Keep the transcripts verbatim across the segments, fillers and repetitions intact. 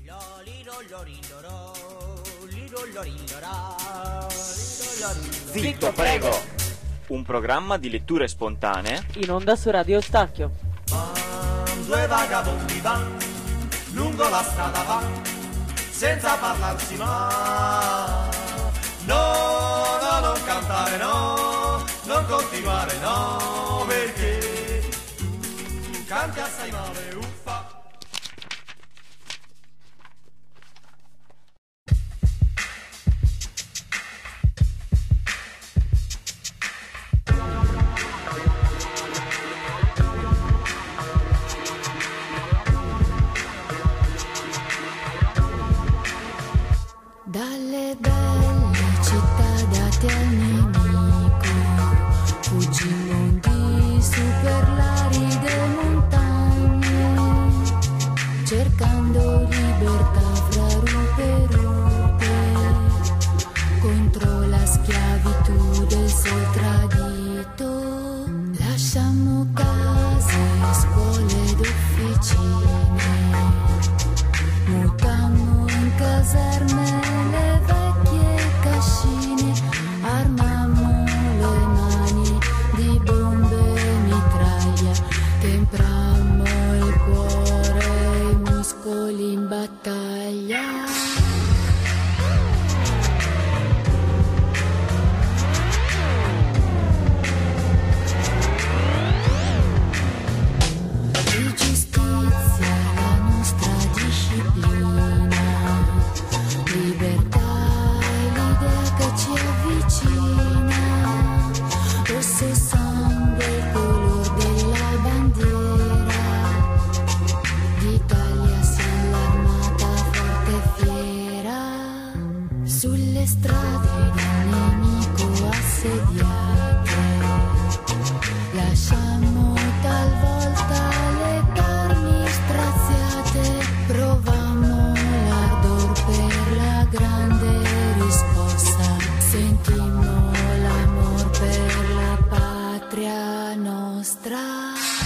Zitto, prego! Un programma di letture spontanee in onda su Radio Stacchio. Van, due vagabondi van, lungo la strada van, senza parlarsi mai. No, no, non cantare no, non continuare no, perché tu canti assai male, uffa. Dalle belle città date al nemico, fuggimmo di su per l'aride montagne, cercando libertà fra rupe e rupe, contro la schiavitù del sol tradito. Lasciamo case, scuole ed officine, mutammo in caserme le vecchie cascine, armammo le mani di bombe e mitraglia, temprammo il cuore e i muscoli in battaglia. Di giustizia la nostra disciplina, libertà è l'idea che ci avvicina, rosso sangue il color della bandiera, d'Italia siamo l'armata forte e fiera, sulle strade del nemico assediate, lasciamo talvolta le carni straziate, provammo l'ardor per la grande risposta, sentimmo l'amor per la patria nostra.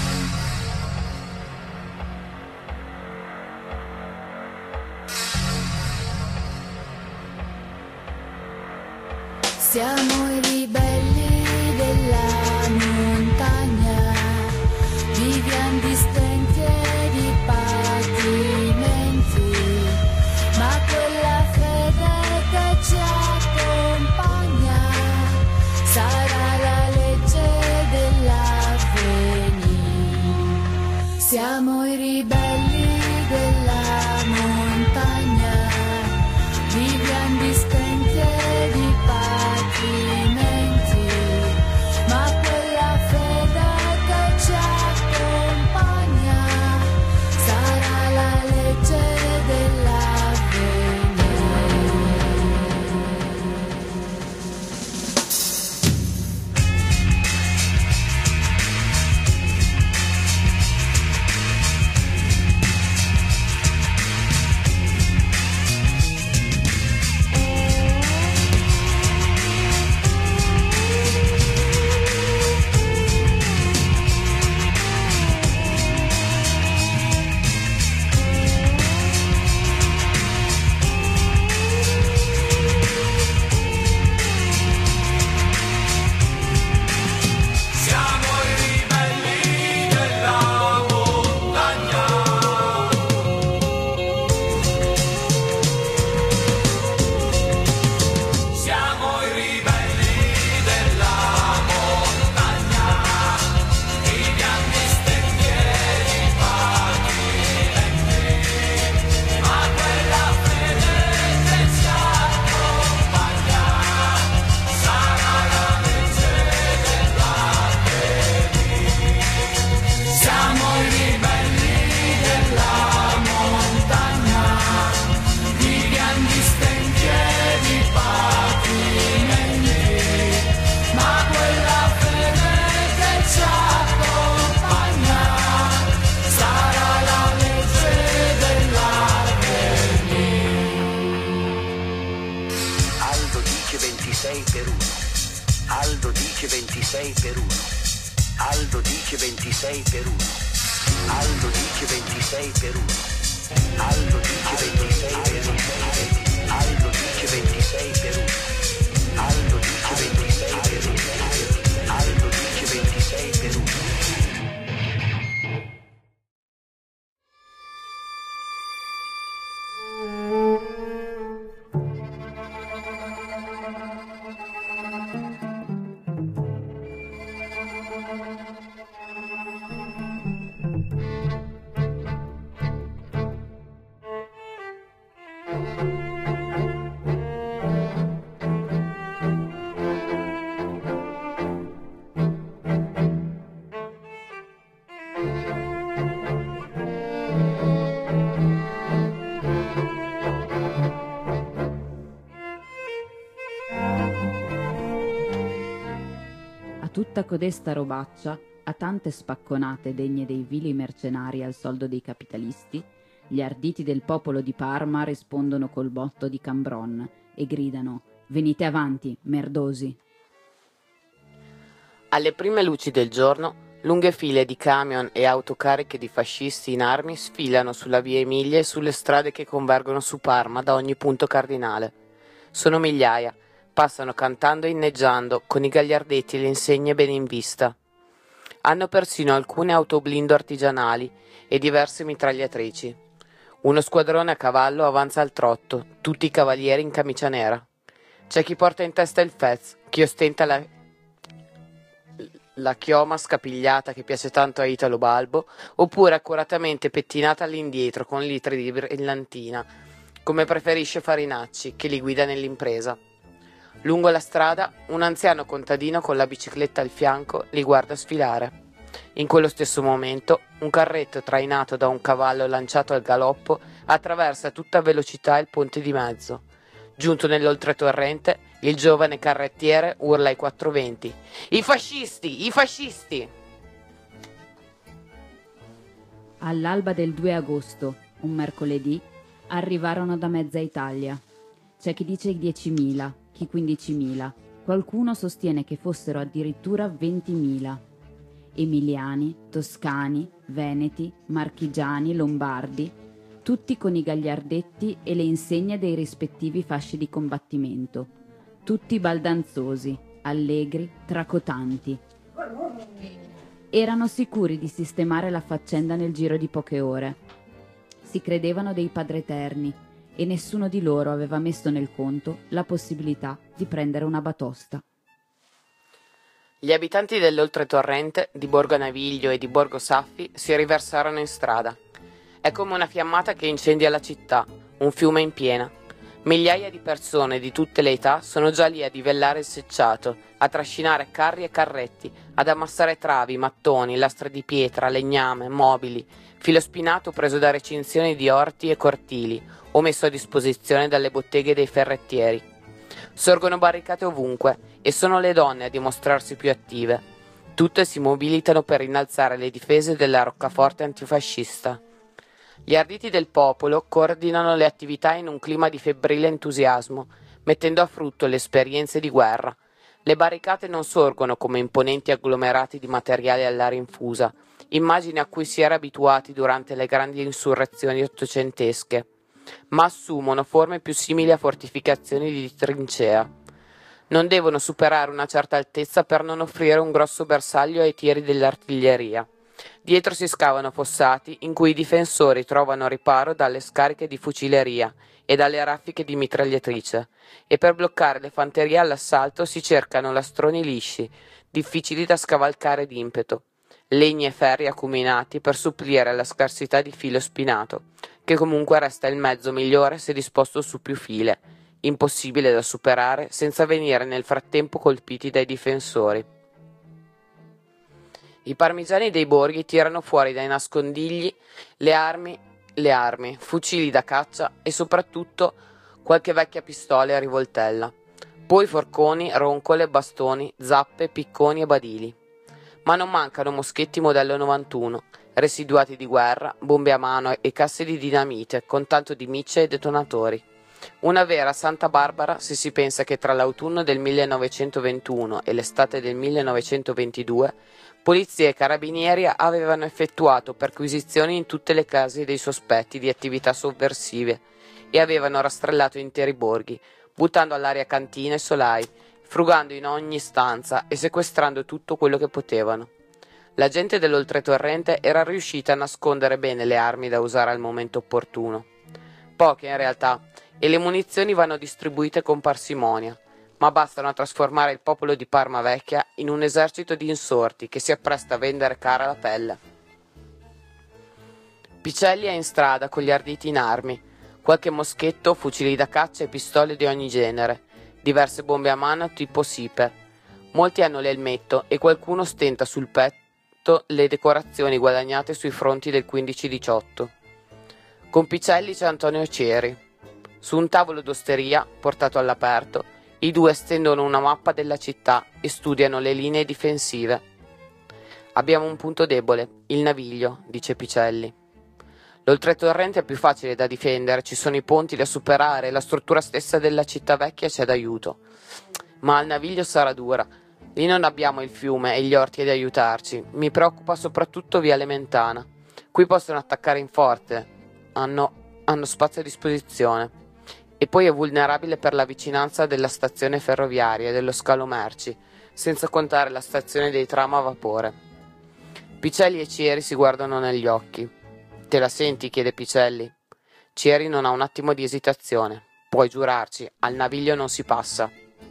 Siamo i ribelli della montagna, viviamo di stenti e di patimenti, ma quella fede che ci accompagna sarà la legge dell'avvenire. Siamo i ribelli della montagna, viviamo di stenti e di patimenti, ma quella fede che ci accompagna sarà la legge dell'avvenire. ventisei per uno. Aldo dice ventisei per uno. Aldo dice ventisei per uno. Aldo dice ventisei per uno. Aldo dice ventisei per uno. Aldo dice ventisei per uno. Aldo dice ventisei per uno. Tutta codesta robaccia, a tante spacconate degne dei vili mercenari al soldo dei capitalisti, gli arditi del popolo di Parma rispondono col botto di Cambron e gridano: «Venite avanti, merdosi!» Alle prime luci del giorno, lunghe file di camion e autocariche di fascisti in armi sfilano sulla via Emilia e sulle strade che convergono su Parma da ogni punto cardinale. Sono migliaia. Passano cantando e inneggiando, con i gagliardetti e le insegne bene in vista. Hanno persino alcune autoblindo artigianali e diverse mitragliatrici. Uno squadrone a cavallo avanza al trotto, tutti i cavalieri in camicia nera. C'è chi porta in testa il fez, chi ostenta la, la chioma scapigliata che piace tanto a Italo Balbo, oppure accuratamente pettinata all'indietro con litri di brillantina, come preferisce Farinacci, che li guida nell'impresa. Lungo la strada, un anziano contadino con la bicicletta al fianco li guarda sfilare. In quello stesso momento, un carretto trainato da un cavallo lanciato al galoppo attraversa a tutta velocità il ponte di mezzo. Giunto nell'oltretorrente, il giovane carrettiere urla ai quattro venti: «I fascisti! I fascisti!» All'alba del due agosto, un mercoledì, arrivarono da mezza Italia. C'è chi dice diecimila, chi quindicimila, qualcuno sostiene che fossero addirittura ventimila. Emiliani, toscani, veneti, marchigiani, lombardi, tutti con i gagliardetti e le insegne dei rispettivi fasci di combattimento, tutti baldanzosi, allegri, tracotanti. Erano sicuri di sistemare la faccenda nel giro di poche ore. Si credevano dei padreterni e nessuno di loro aveva messo nel conto la possibilità di prendere una batosta. Gli abitanti dell'oltretorrente, di Borgo Naviglio e di Borgo Saffi, si riversarono in strada. È come una fiammata che incendia la città, un fiume in piena. Migliaia di persone di tutte le età sono già lì a divellare il selciato, a trascinare carri e carretti, ad ammassare travi, mattoni, lastre di pietra, legname, mobili, filo spinato preso da recinzioni di orti e cortili o messo a disposizione dalle botteghe dei ferrettieri. Sorgono barricate ovunque e sono le donne a dimostrarsi più attive. Tutte si mobilitano per innalzare le difese della roccaforte antifascista. Gli arditi del popolo coordinano le attività in un clima di febbrile entusiasmo, mettendo a frutto le esperienze di guerra. Le barricate non sorgono come imponenti agglomerati di materiale all'aria infusa, immagini a cui si era abituati durante le grandi insurrezioni ottocentesche, ma assumono forme più simili a fortificazioni di trincea. Non devono superare una certa altezza per non offrire un grosso bersaglio ai tiri dell'artiglieria. Dietro si scavano fossati in cui i difensori trovano riparo dalle scariche di fucileria e dalle raffiche di mitragliatrice, e per bloccare le fanterie all'assalto si cercano lastroni lisci, difficili da scavalcare d'impeto, legni e ferri acuminati per supplire alla scarsità di filo spinato, che comunque resta il mezzo migliore se disposto su più file, impossibile da superare senza venire nel frattempo colpiti dai difensori. I parmigiani dei borghi tirano fuori dai nascondigli le armi, le armi, fucili da caccia e soprattutto qualche vecchia pistola a rivoltella. Poi forconi, roncole, bastoni, zappe, picconi e badili. Ma non mancano moschetti modello novantuno, residuati di guerra, bombe a mano e casse di dinamite con tanto di micce e detonatori. Una vera Santa Barbara se si pensa che tra l'autunno del millenovecentoventuno e l'estate del millenovecentoventidue Polizia e carabinieri avevano effettuato perquisizioni in tutte le case dei sospetti di attività sovversive e avevano rastrellato interi borghi, buttando all'aria cantine e solai, frugando in ogni stanza e sequestrando tutto quello che potevano. La gente dell'oltretorrente era riuscita a nascondere bene le armi da usare al momento opportuno. Poche in realtà, e le munizioni vanno distribuite con parsimonia, ma bastano a trasformare il popolo di Parma Vecchia in un esercito di insorti che si appresta a vendere cara la pelle. Picelli è in strada con gli arditi in armi, qualche moschetto, fucili da caccia e pistole di ogni genere, diverse bombe a mano tipo Siper. Molti hanno l'elmetto e qualcuno stenta sul petto le decorazioni guadagnate sui fronti del quindici diciotto. Con Picelli c'è Antonio Ceri. Su un tavolo d'osteria, portato all'aperto, i due stendono una mappa della città e studiano le linee difensive. Abbiamo un punto debole, il Naviglio, dice Picelli. L'oltretorrente è più facile da difendere, ci sono i ponti da superare, la struttura stessa della città vecchia c'è d'aiuto. Ma al Naviglio sarà dura. Lì non abbiamo il fiume e gli orti ad aiutarci. Mi preoccupa soprattutto Viale Mentana. Qui possono attaccare in forte. Hanno, hanno spazio a disposizione. E poi è vulnerabile per la vicinanza della stazione ferroviaria e dello scalo merci, senza contare la stazione dei tram a vapore. Picelli e Cieri si guardano negli occhi. Te la senti? Chiede Picelli. Cieri non ha un attimo di esitazione. Puoi giurarci, al Naviglio non si passa.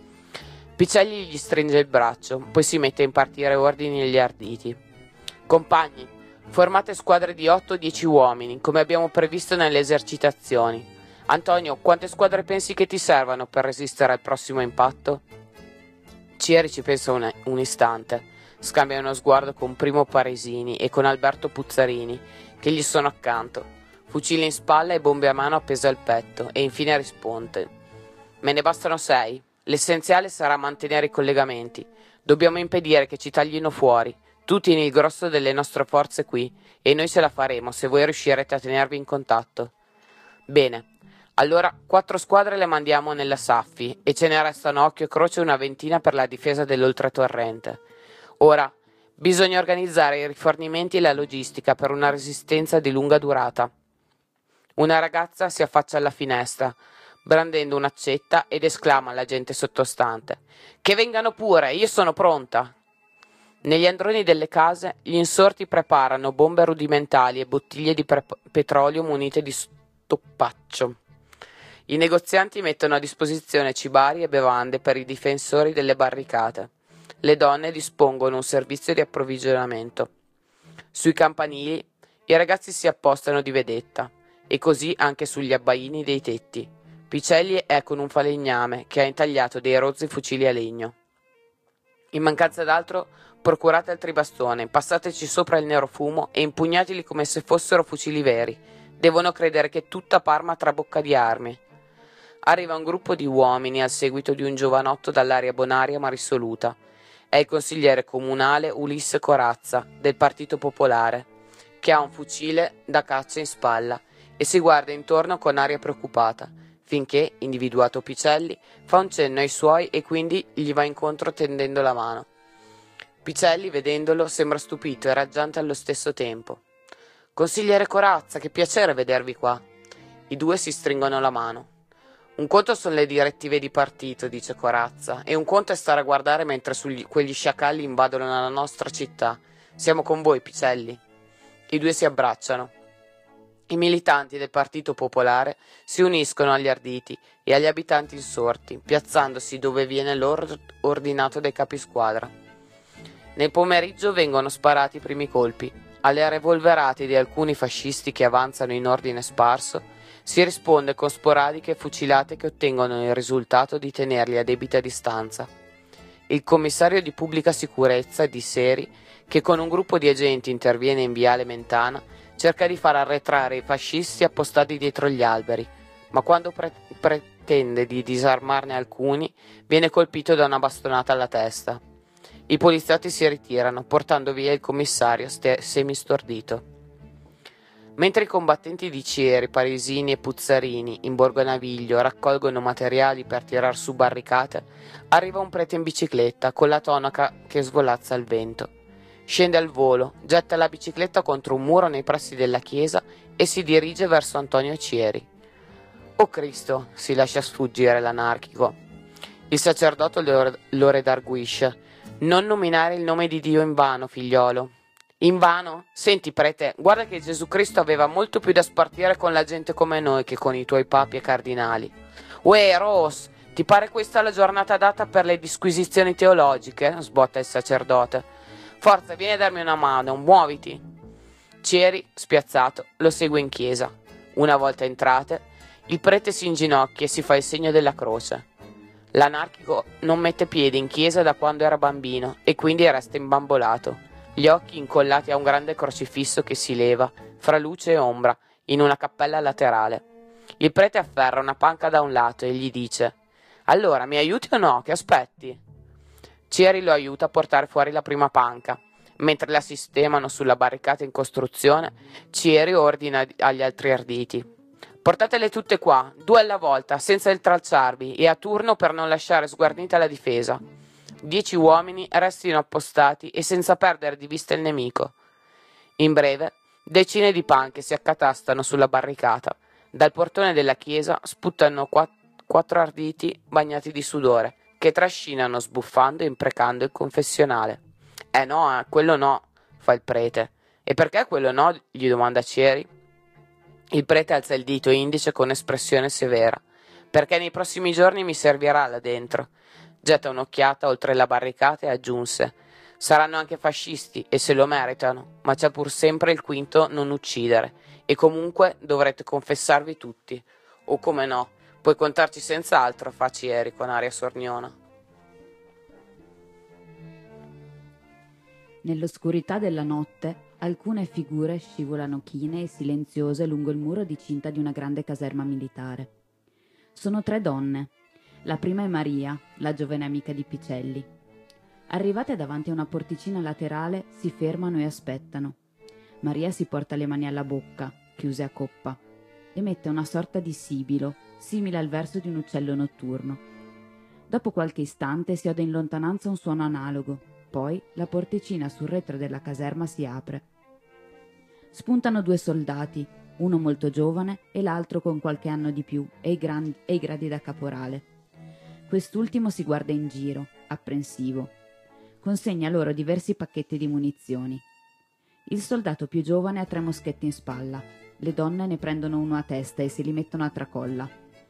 Picelli gli stringe il braccio, poi si mette a impartire ordini agli arditi. Compagni, formate squadre di otto o dieci uomini, come abbiamo previsto nelle esercitazioni. Antonio, quante squadre pensi che ti servano per resistere al prossimo impatto? Cieri ci pensa un, un istante, scambia uno sguardo con Primo Paresini e con Alberto Puzzarini, che gli sono accanto, fucile in spalla e bombe a mano appese al petto, e infine risponde: me ne bastano sei. L'essenziale sarà mantenere i collegamenti. Dobbiamo impedire che ci taglino fuori. Tu tieni il grosso delle nostre forze qui, e noi ce la faremo se voi riuscirete a tenervi in contatto. Bene. Allora, quattro squadre le mandiamo nella Saffi e ce ne restano occhio e croce una ventina per la difesa dell'oltretorrente. Ora, bisogna organizzare i rifornimenti e la logistica per una resistenza di lunga durata. Una ragazza si affaccia alla finestra, brandendo un'accetta ed esclama alla gente sottostante: «Che vengano pure, io sono pronta!» Negli androni delle case, gli insorti preparano bombe rudimentali e bottiglie di pre- petrolio munite di stoppaccio. I negozianti mettono a disposizione cibari e bevande per i difensori delle barricate. Le donne dispongono un servizio di approvvigionamento. Sui campanili i ragazzi si appostano di vedetta, e così anche sugli abbaini dei tetti. Picelli è con un falegname che ha intagliato dei rozzi fucili a legno. In mancanza d'altro, procurate altri bastoni, passateci sopra il nero fumo e impugnateli come se fossero fucili veri. Devono credere che tutta Parma trabocca di armi. Arriva un gruppo di uomini al seguito di un giovanotto dall'aria bonaria ma risoluta. È il consigliere comunale Ulisse Corazza, del Partito Popolare, che ha un fucile da caccia in spalla e si guarda intorno con aria preoccupata, finché, individuato Picelli, fa un cenno ai suoi e quindi gli va incontro tendendo la mano. Picelli, vedendolo, sembra stupito e raggiante allo stesso tempo. «Consigliere Corazza, che piacere vedervi qua!» I due si stringono la mano. «Un conto sono le direttive di partito», dice Corazza, «e un conto è stare a guardare mentre sugli, quegli sciacalli invadono la nostra città. Siamo con voi, Picelli». I due si abbracciano. I militanti del Partito Popolare si uniscono agli arditi e agli abitanti insorti, piazzandosi dove viene loro ordinato dai capisquadra. Nel pomeriggio vengono sparati i primi colpi. Alle revolverate di alcuni fascisti che avanzano in ordine sparso si risponde con sporadiche fucilate che ottengono il risultato di tenerli a debita distanza. Il commissario di pubblica sicurezza di Seri, che con un gruppo di agenti interviene in Viale Mentana, cerca di far arretrare i fascisti appostati dietro gli alberi, ma quando pre- pretende di disarmarne alcuni, viene colpito da una bastonata alla testa. I poliziotti si ritirano, portando via il commissario ste- semistordito. Mentre i combattenti di Cieri, Paresini e Puzzarini in Borgo Naviglio raccolgono materiali per tirar su barricate, arriva un prete in bicicletta con la tonaca che svolazza al vento. Scende al volo, getta la bicicletta contro un muro nei pressi della chiesa e si dirige verso Antonio Cieri. «Oh Cristo!» si lascia sfuggire l'anarchico. Il sacerdote lo, lo redarguisce. «Non nominare il nome di Dio in vano, figliolo». «In vano? Senti, prete, guarda che Gesù Cristo aveva molto più da spartire con la gente come noi che con i tuoi papi e cardinali». «Uè, Ros, ti pare questa la giornata data per le disquisizioni teologiche?» sbotta il sacerdote. «Forza, vieni a darmi una mano, muoviti!» Cieri, spiazzato, lo segue in chiesa. Una volta entrate, il prete si inginocchia e si fa il segno della croce. L'anarchico non mette piede in chiesa da quando era bambino e quindi resta imbambolato, gli occhi incollati a un grande crocifisso che si leva, fra luce e ombra, in una cappella laterale. Il prete afferra una panca da un lato e gli dice: «Allora, mi aiuti o no? Che aspetti?» Cieri lo aiuta a portare fuori la prima panca. Mentre la sistemano sulla barricata in costruzione, Cieri ordina agli altri arditi: «Portatele tutte qua, due alla volta, senza intralciarvi, e a turno per non lasciare sguarnita la difesa. Dieci uomini restino appostati e senza perdere di vista il nemico». In breve, decine di panche si accatastano sulla barricata. Dal portone della chiesa sputtano quatt- quattro arditi bagnati di sudore, che trascinano sbuffando e imprecando il confessionale. «Eh no, eh, quello no», fa il prete. «E perché quello no?» gli domanda Cieri. Il prete alza il dito indice con espressione severa. «Perché nei prossimi giorni mi servirà là dentro». Getta un'occhiata oltre la barricata e aggiunse: «Saranno anche fascisti e se lo meritano, ma c'è pur sempre il quinto non uccidere, e comunque dovrete confessarvi tutti. O come no, puoi contarci senz'altro», fa Cieri con aria sorniona. Nell'oscurità della notte, alcune figure scivolano chine e silenziose lungo il muro di cinta di una grande caserma militare. Sono tre donne. La prima è Maria, la giovane amica di Picelli. Arrivate davanti a una porticina laterale, si fermano e aspettano. Maria si porta le mani alla bocca, chiuse a coppa. Emette una sorta di sibilo, simile al verso di un uccello notturno. Dopo qualche istante si ode in lontananza un suono analogo. Poi la porticina sul retro della caserma si apre. Spuntano due soldati, uno molto giovane e l'altro con qualche anno di più e i, grandi, e i gradi da caporale. Quest'ultimo si guarda in giro, apprensivo. Consegna loro diversi pacchetti di munizioni. Il soldato più giovane ha tre moschetti in spalla. Le donne ne prendono uno a testa e se li mettono a tracolla.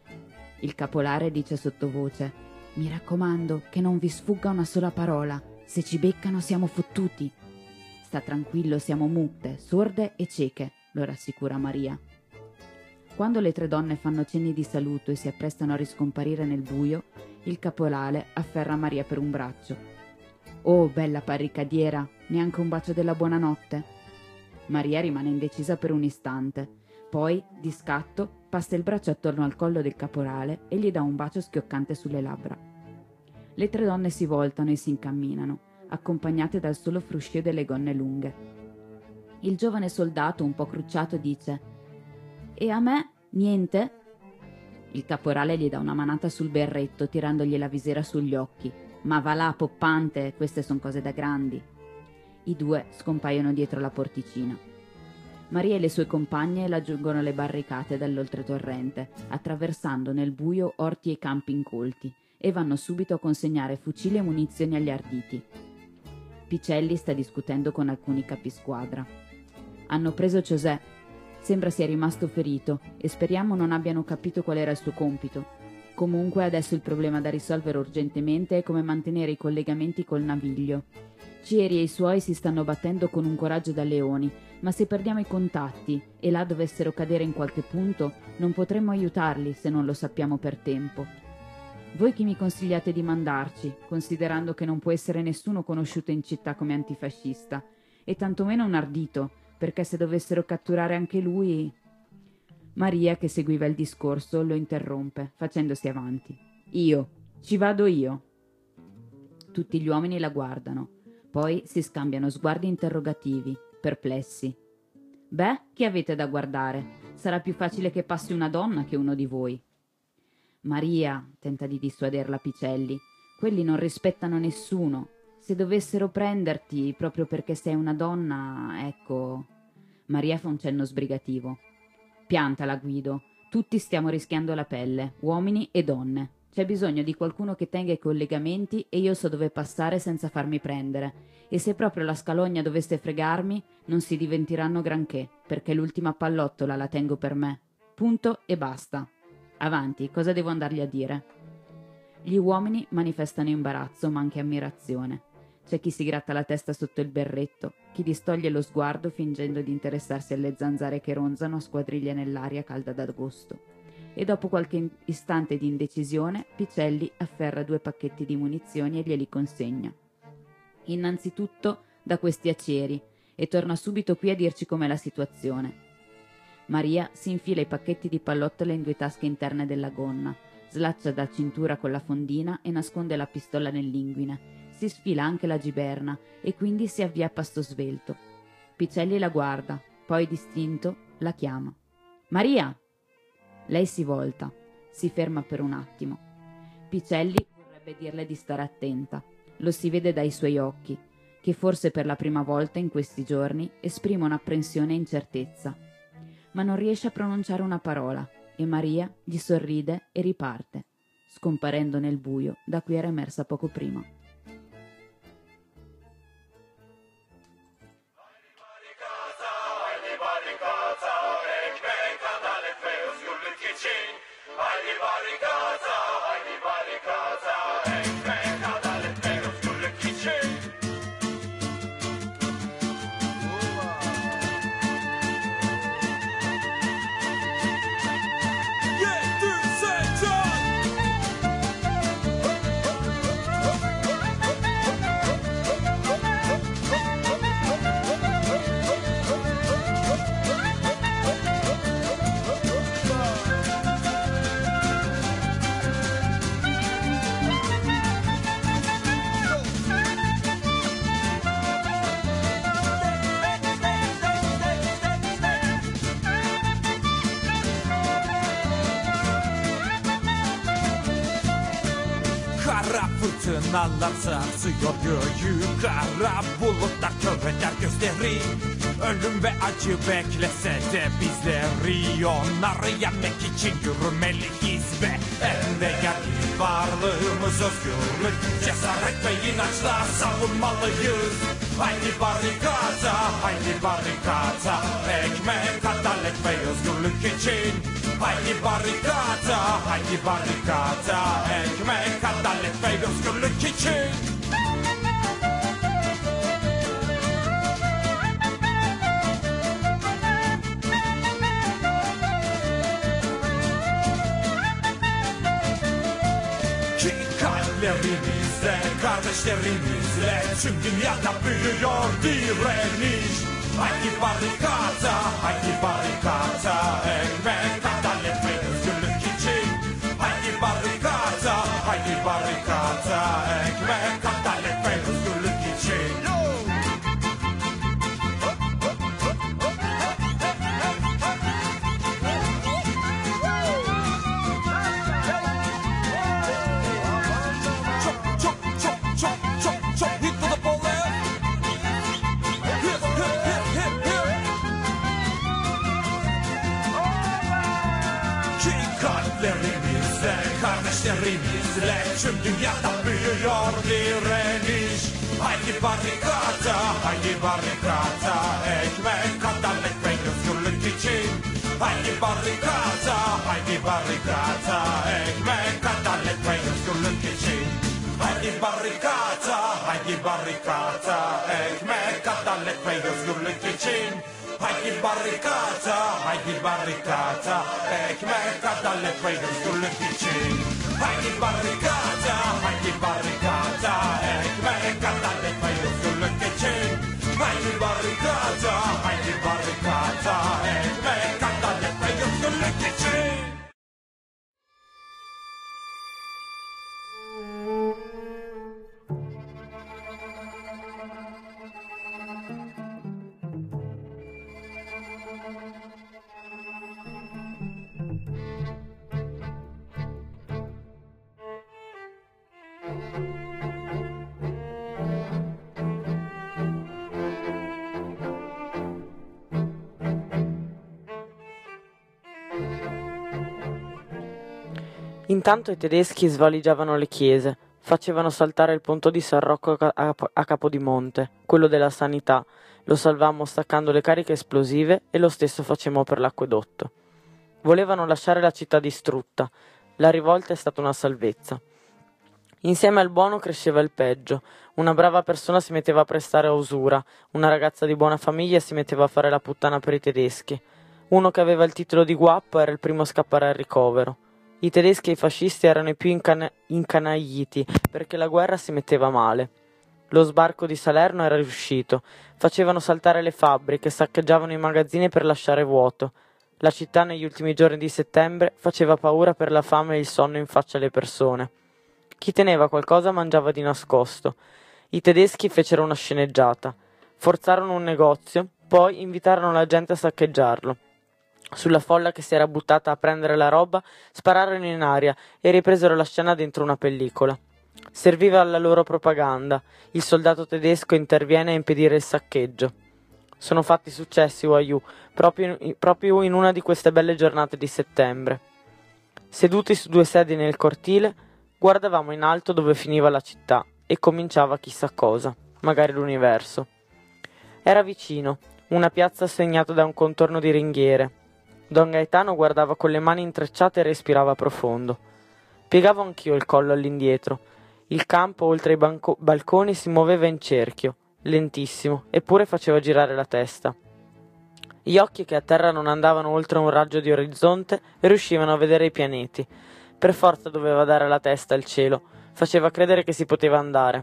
Il capolare dice sottovoce: «Mi raccomando che non vi sfugga una sola parola. Se ci beccano siamo fottuti». «Sta tranquillo, siamo mutte, sorde e cieche», lo rassicura Maria. Quando le tre donne fanno cenni di saluto e si apprestano a riscomparire nel buio, il caporale afferra Maria per un braccio. «Oh, bella barricadiera, neanche un bacio della buonanotte?» Maria rimane indecisa per un istante. Poi, di scatto, passa il braccio attorno al collo del caporale e gli dà un bacio schioccante sulle labbra. Le tre donne si voltano e si incamminano, accompagnate dal solo fruscio delle gonne lunghe. Il giovane soldato, un po' crucciato, dice: «E a me? Niente?» Il caporale gli dà una manata sul berretto, tirandogli la visiera sugli occhi. «Ma va là, poppante, queste son cose da grandi». I due scompaiono dietro la porticina. Maria e le sue compagne raggiungono le barricate dall'oltretorrente, attraversando nel buio orti e campi incolti, e vanno subito a consegnare fucili e munizioni agli arditi. Picelli sta discutendo con alcuni capisquadra. «Hanno preso José. Sembra sia rimasto ferito e speriamo non abbiano capito qual era il suo compito. Comunque adesso il problema da risolvere urgentemente è come mantenere i collegamenti col naviglio. Cieri e i suoi si stanno battendo con un coraggio da leoni, ma se perdiamo i contatti e là dovessero cadere in qualche punto, non potremmo aiutarli se non lo sappiamo per tempo. Voi chi mi consigliate di mandarci, considerando che non può essere nessuno conosciuto in città come antifascista, e tantomeno un ardito, perché se dovessero catturare anche lui...» Maria, che seguiva il discorso, lo interrompe, facendosi avanti. «Io, ci vado io». Tutti gli uomini la guardano, poi si scambiano sguardi interrogativi, perplessi. «Beh, che avete da guardare? Sarà più facile che passi una donna che uno di voi». «Maria», tenta di dissuaderla Picelli, «quelli non rispettano nessuno. se dovessero prenderti proprio perché sei una donna, ecco... Maria fa un cenno sbrigativo. Piantala, Guido. Tutti stiamo rischiando la pelle, uomini e donne. C'è bisogno di qualcuno che tenga i collegamenti e io so dove passare senza farmi prendere. E se proprio la scalogna dovesse fregarmi, non si diventiranno granché, perché l'ultima pallottola la tengo per me. Punto e basta. Avanti, cosa devo andargli a dire? Gli uomini manifestano imbarazzo, ma anche ammirazione. C'è chi si gratta la testa sotto il berretto, chi distoglie lo sguardo fingendo di interessarsi alle zanzare che ronzano a squadriglie nell'aria calda d'agosto. E dopo qualche istante di indecisione, Picelli afferra due pacchetti di munizioni e glieli consegna. Innanzitutto da questi aceri e torna subito qui a dirci com'è la situazione. Maria si infila i pacchetti di pallottole in due tasche interne della gonna, slaccia da cintura con la fondina e nasconde la pistola nell'inguine. Si sfila anche la giberna e quindi si avvia a passo svelto. Picelli la guarda, poi distinto la chiama. Maria! Lei si volta, si ferma per un attimo. Picelli vorrebbe dirle di stare attenta. Lo si vede dai suoi occhi, che forse per la prima volta in questi giorni esprimono apprensione e incertezza. Ma non riesce a pronunciare una parola e Maria gli sorride e riparte, scomparendo nel buio da cui era emersa poco prima. Fırtınalar sarsıyor göğü, kara bulutlar kör eder gözleri. Ölüm ve acı beklese de bizleri, onları yenmek için yürümeliyiz ve elde geldi varlığımız özgürlük. Cesaret ve inançla savunmalıyız. Haydi barikata, haydi barikata, ekmek, adalet ve özgürlük için. Haydi barikata, haydi barikata, ekmek, adalet ve özgürlük için. Ki kalplerimizle, kardeşlerimizle tüm dünyada büyüyor direniş. Haydi barikata, haydi barikata, ekmek, adalet ve özgürlük için. Haydi barikata, haydi barikata, ekmek, adalet ve özgürlük için. Çok çok çok çok çok çok hit to the ball left. Hit hit hit hit hit. Ki kalplerimizle, kardeşlerimizle tüm dünyada büyüyor direniş. Haydi barikata, haydi barikata, ekmek, adalet ve özgürlük için. Haydi barikata, haydi barikata, ekmek, adalet ve özgürlük için. Haydi barikata, haydi barikata, ekmek, adalet ve özgürlük için. Haydi barikata, haydi barikata, ekmek, adalet ve özgürlük için. Haydi barikata, haydi barikata, ekmek, adalet ve özgürlük için. Haydi barikata, haydi barikata, ekmek, adalet ve özgürlük için. Intanto i tedeschi svaligiavano le chiese, facevano saltare il ponte di San Rocco a, a, a Capodimonte, quello della sanità, lo salvammo staccando le cariche esplosive e lo stesso facemmo per l'acquedotto. Volevano lasciare la città distrutta, la rivolta è stata una salvezza. Insieme al buono cresceva il peggio, una brava persona si metteva a prestare a usura, una ragazza di buona famiglia si metteva a fare la puttana per i tedeschi. Uno che aveva il titolo di guappo era il primo a scappare al ricovero. I tedeschi e i fascisti erano i più incana- incanagliti perché la guerra si metteva male. Lo sbarco di Salerno era riuscito, facevano saltare le fabbriche, saccheggiavano i magazzini per lasciare vuoto. La città negli ultimi giorni di settembre faceva paura per la fame e il sonno in faccia alle persone. Chi teneva qualcosa mangiava di nascosto. I tedeschi fecero una sceneggiata. Forzarono un negozio, poi invitarono la gente a saccheggiarlo. Sulla folla che si era buttata a prendere la roba, spararono in aria e ripresero la scena dentro una pellicola. Serviva alla loro propaganda. Il soldato tedesco interviene a impedire il saccheggio. Sono fatti successi, Waiù, proprio in, proprio in una di queste belle giornate di settembre. Seduti su due sedie nel cortile, guardavamo in alto dove finiva la città e cominciava chissà cosa, magari l'universo. Era vicino, una piazza segnata da un contorno di ringhiere. Don Gaetano guardava con le mani intrecciate e respirava profondo. Piegavo anch'io il collo all'indietro. Il campo, oltre i banco- balconi, si muoveva in cerchio, lentissimo, eppure faceva girare la testa. Gli occhi che a terra non andavano oltre un raggio di orizzonte riuscivano a vedere i pianeti. Per forza doveva dare la testa al cielo, faceva credere che si poteva andare.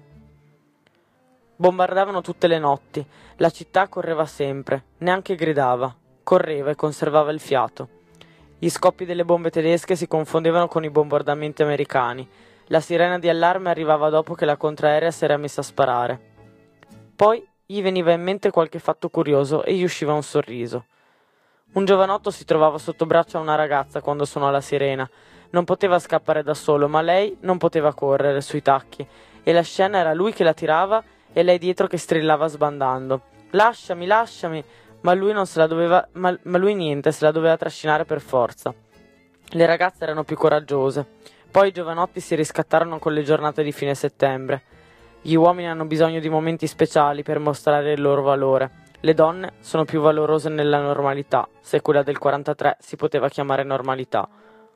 Bombardavano tutte le notti, la città correva sempre, neanche gridava, correva e conservava il fiato. Gli scoppi delle bombe tedesche si confondevano con i bombardamenti americani, la sirena di allarme arrivava dopo che la contraerea si era messa a sparare. Poi gli veniva in mente qualche fatto curioso e gli usciva un sorriso. Un giovanotto si trovava sotto braccio a una ragazza quando suonò la sirena. Non poteva scappare da solo, ma lei non poteva correre sui tacchi, e la scena era lui che la tirava e lei dietro che strillava sbandando. «Lasciami, lasciami!» Ma lui non se la doveva, ma, ma lui niente, se la doveva trascinare per forza. Le ragazze erano più coraggiose. Poi i giovanotti si riscattarono con le giornate di fine settembre. Gli uomini hanno bisogno di momenti speciali per mostrare il loro valore. Le donne sono più valorose nella normalità, se quella del quarantatré si poteva chiamare normalità.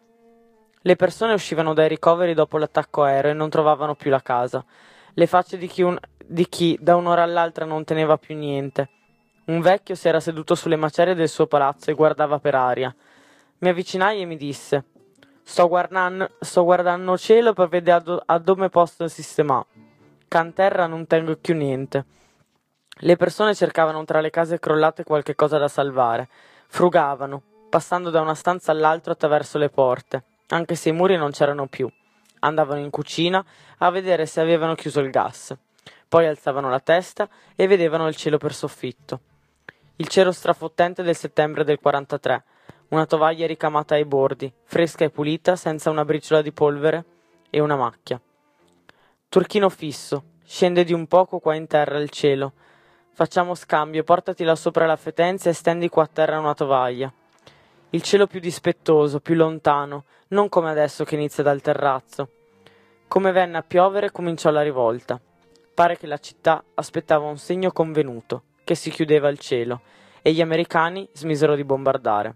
Le persone uscivano dai ricoveri dopo l'attacco aereo e non trovavano più la casa. Le facce di chi, un, di chi da un'ora all'altra non teneva più niente. Un vecchio si era seduto sulle macerie del suo palazzo e guardava per aria. Mi avvicinai e mi disse: Sto guardando, sto guardando il cielo per vedere a, do, a dove posso sistemare. Canterra non tengo più niente. Le persone cercavano tra le case crollate qualche cosa da salvare. Frugavano, passando da una stanza all'altra attraverso le porte, anche se i muri non c'erano più. Andavano in cucina a vedere se avevano chiuso il gas. Poi alzavano la testa e vedevano il cielo per soffitto. Il cielo strafottente del settembre del quarantatré. Una tovaglia ricamata ai bordi, fresca e pulita, senza una briciola di polvere e una macchia. Turchino fisso, scende di un poco qua in terra il cielo. Facciamo scambio, portati là sopra la fetenza e stendi qua a terra una tovaglia. Il cielo più dispettoso, più lontano, non come adesso che inizia dal terrazzo. Come venne a piovere cominciò la rivolta. Pare che la città aspettava un segno convenuto, che si chiudeva il cielo, e gli americani smisero di bombardare.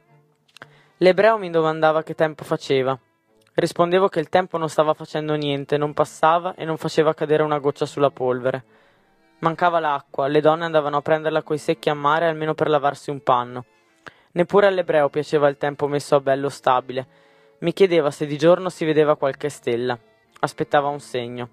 L'ebreo mi domandava che tempo faceva. Rispondevo che il tempo non stava facendo niente, non passava e non faceva cadere una goccia sulla polvere. Mancava l'acqua, le donne andavano a prenderla coi secchi a mare almeno per lavarsi un panno. Neppure all'ebreo piaceva il tempo messo a bello stabile. Mi chiedeva se di giorno si vedeva qualche stella. Aspettava un segno.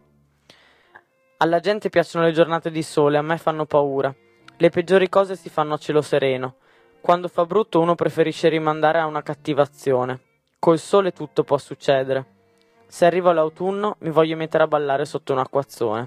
Alla gente piacciono le giornate di sole, a me fanno paura. Le peggiori cose si fanno a cielo sereno. Quando fa brutto uno preferisce rimandare a una cattivazione. Col sole tutto può succedere. Se arriva l'autunno mi voglio mettere a ballare sotto un acquazzone.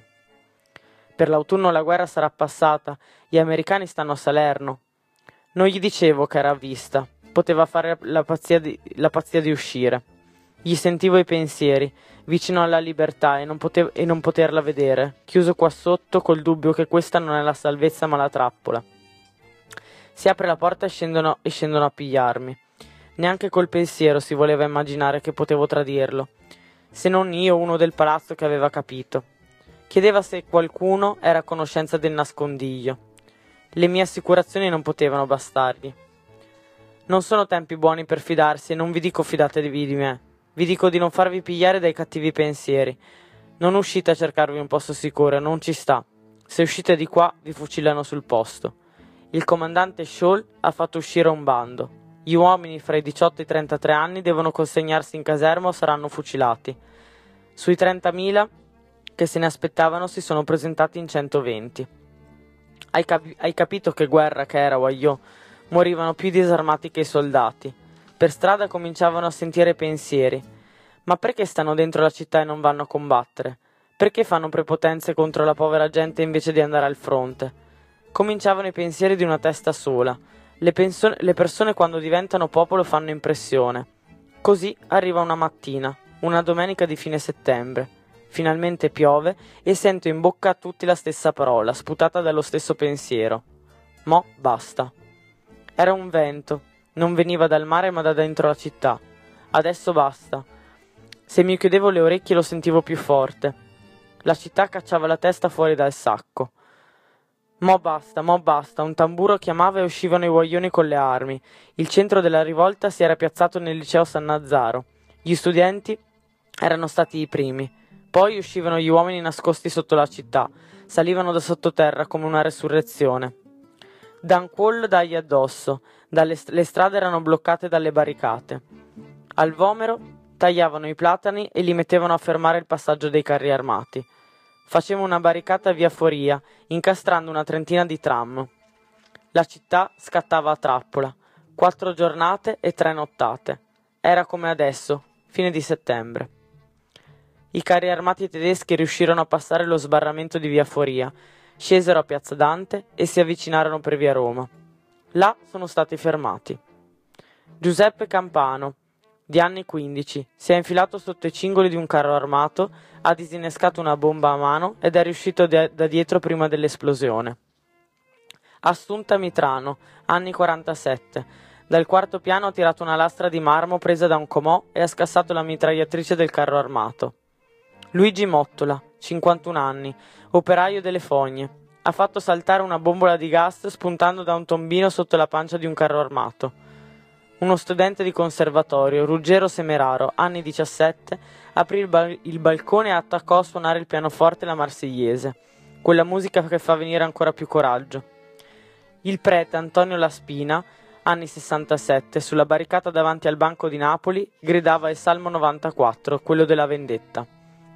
Per l'autunno la guerra sarà passata, gli americani stanno a Salerno. Non gli dicevo che era a vista, poteva fare la pazzia di, la pazzia di uscire. Gli sentivo i pensieri, vicino alla libertà e non, potev- e non poterla vedere, chiuso qua sotto col dubbio che questa non è la salvezza ma la trappola. Si apre la porta e scendono, e scendono a pigliarmi. Neanche col pensiero si voleva immaginare che potevo tradirlo, se non io, uno del palazzo che aveva capito. Chiedeva se qualcuno era a conoscenza del nascondiglio. Le mie assicurazioni non potevano bastargli. Non sono tempi buoni per fidarsi e non vi dico fidatevi di me. Vi dico di non farvi pigliare dai cattivi pensieri. Non uscite a cercarvi un posto sicuro, non ci sta. Se uscite di qua vi fucilano sul posto. Il comandante Scholl ha fatto uscire un bando. Gli uomini fra i diciotto e i trentatré anni devono consegnarsi in caserma o saranno fucilati. Sui trentamila che se ne aspettavano si sono presentati in centoventi. Hai, capi- hai capito che guerra che era, Wagliò? Morivano più disarmati che i soldati. Per strada cominciavano a sentire pensieri. Ma perché stanno dentro la città e non vanno a combattere? Perché fanno prepotenze contro la povera gente invece di andare al fronte? Cominciavano i pensieri di una testa sola. Le, penso- le persone quando diventano popolo fanno impressione. Così arriva una mattina, una domenica di fine settembre. Finalmente piove e sento in bocca a tutti la stessa parola, sputata dallo stesso pensiero. Mo' basta. Era un vento, non veniva dal mare ma da dentro la città. Adesso basta. Se mi chiudevo le orecchie lo sentivo più forte. La città cacciava la testa fuori dal sacco. Mo' basta, mo' basta, un tamburo chiamava e uscivano i guaglioni con le armi. Il centro della rivolta si era piazzato nel liceo San Nazzaro. Gli studenti erano stati i primi. Poi uscivano gli uomini nascosti sotto la città. Salivano da sottoterra come una resurrezione. Dan quol dagli addosso. Dalle st- le strade erano bloccate dalle barricate. Al Vomero tagliavano i platani e li mettevano a fermare il passaggio dei carri armati. Facevo una barricata via Foria, incastrando una trentina di tram. La città scattava a trappola. Quattro giornate e tre nottate. Era come adesso, fine di settembre. I carri armati tedeschi riuscirono a passare lo sbarramento di via Foria, scesero a Piazza Dante e si avvicinarono per via Roma. Là sono stati fermati. Giuseppe Campano, di anni quindici, si è infilato sotto i cingoli di un carro armato, ha disinnescato una bomba a mano ed è riuscito de- da dietro prima dell'esplosione. Assunta Mitrano, anni quarantasette, dal quarto piano ha tirato una lastra di marmo presa da un comò e ha scassato la mitragliatrice del carro armato. Luigi Mottola, cinquantuno anni, operaio delle fogne, ha fatto saltare una bombola di gas spuntando da un tombino sotto la pancia di un carro armato. Uno studente di conservatorio, Ruggero Semeraro, anni diciassette, aprì il, bal- il balcone e attaccò a suonare il pianoforte la Marsigliese, quella musica che fa venire ancora più coraggio. Il prete Antonio Laspina, anni sessantasette, sulla barricata davanti al Banco di Napoli, gridava il Salmo novantaquattro, quello della vendetta.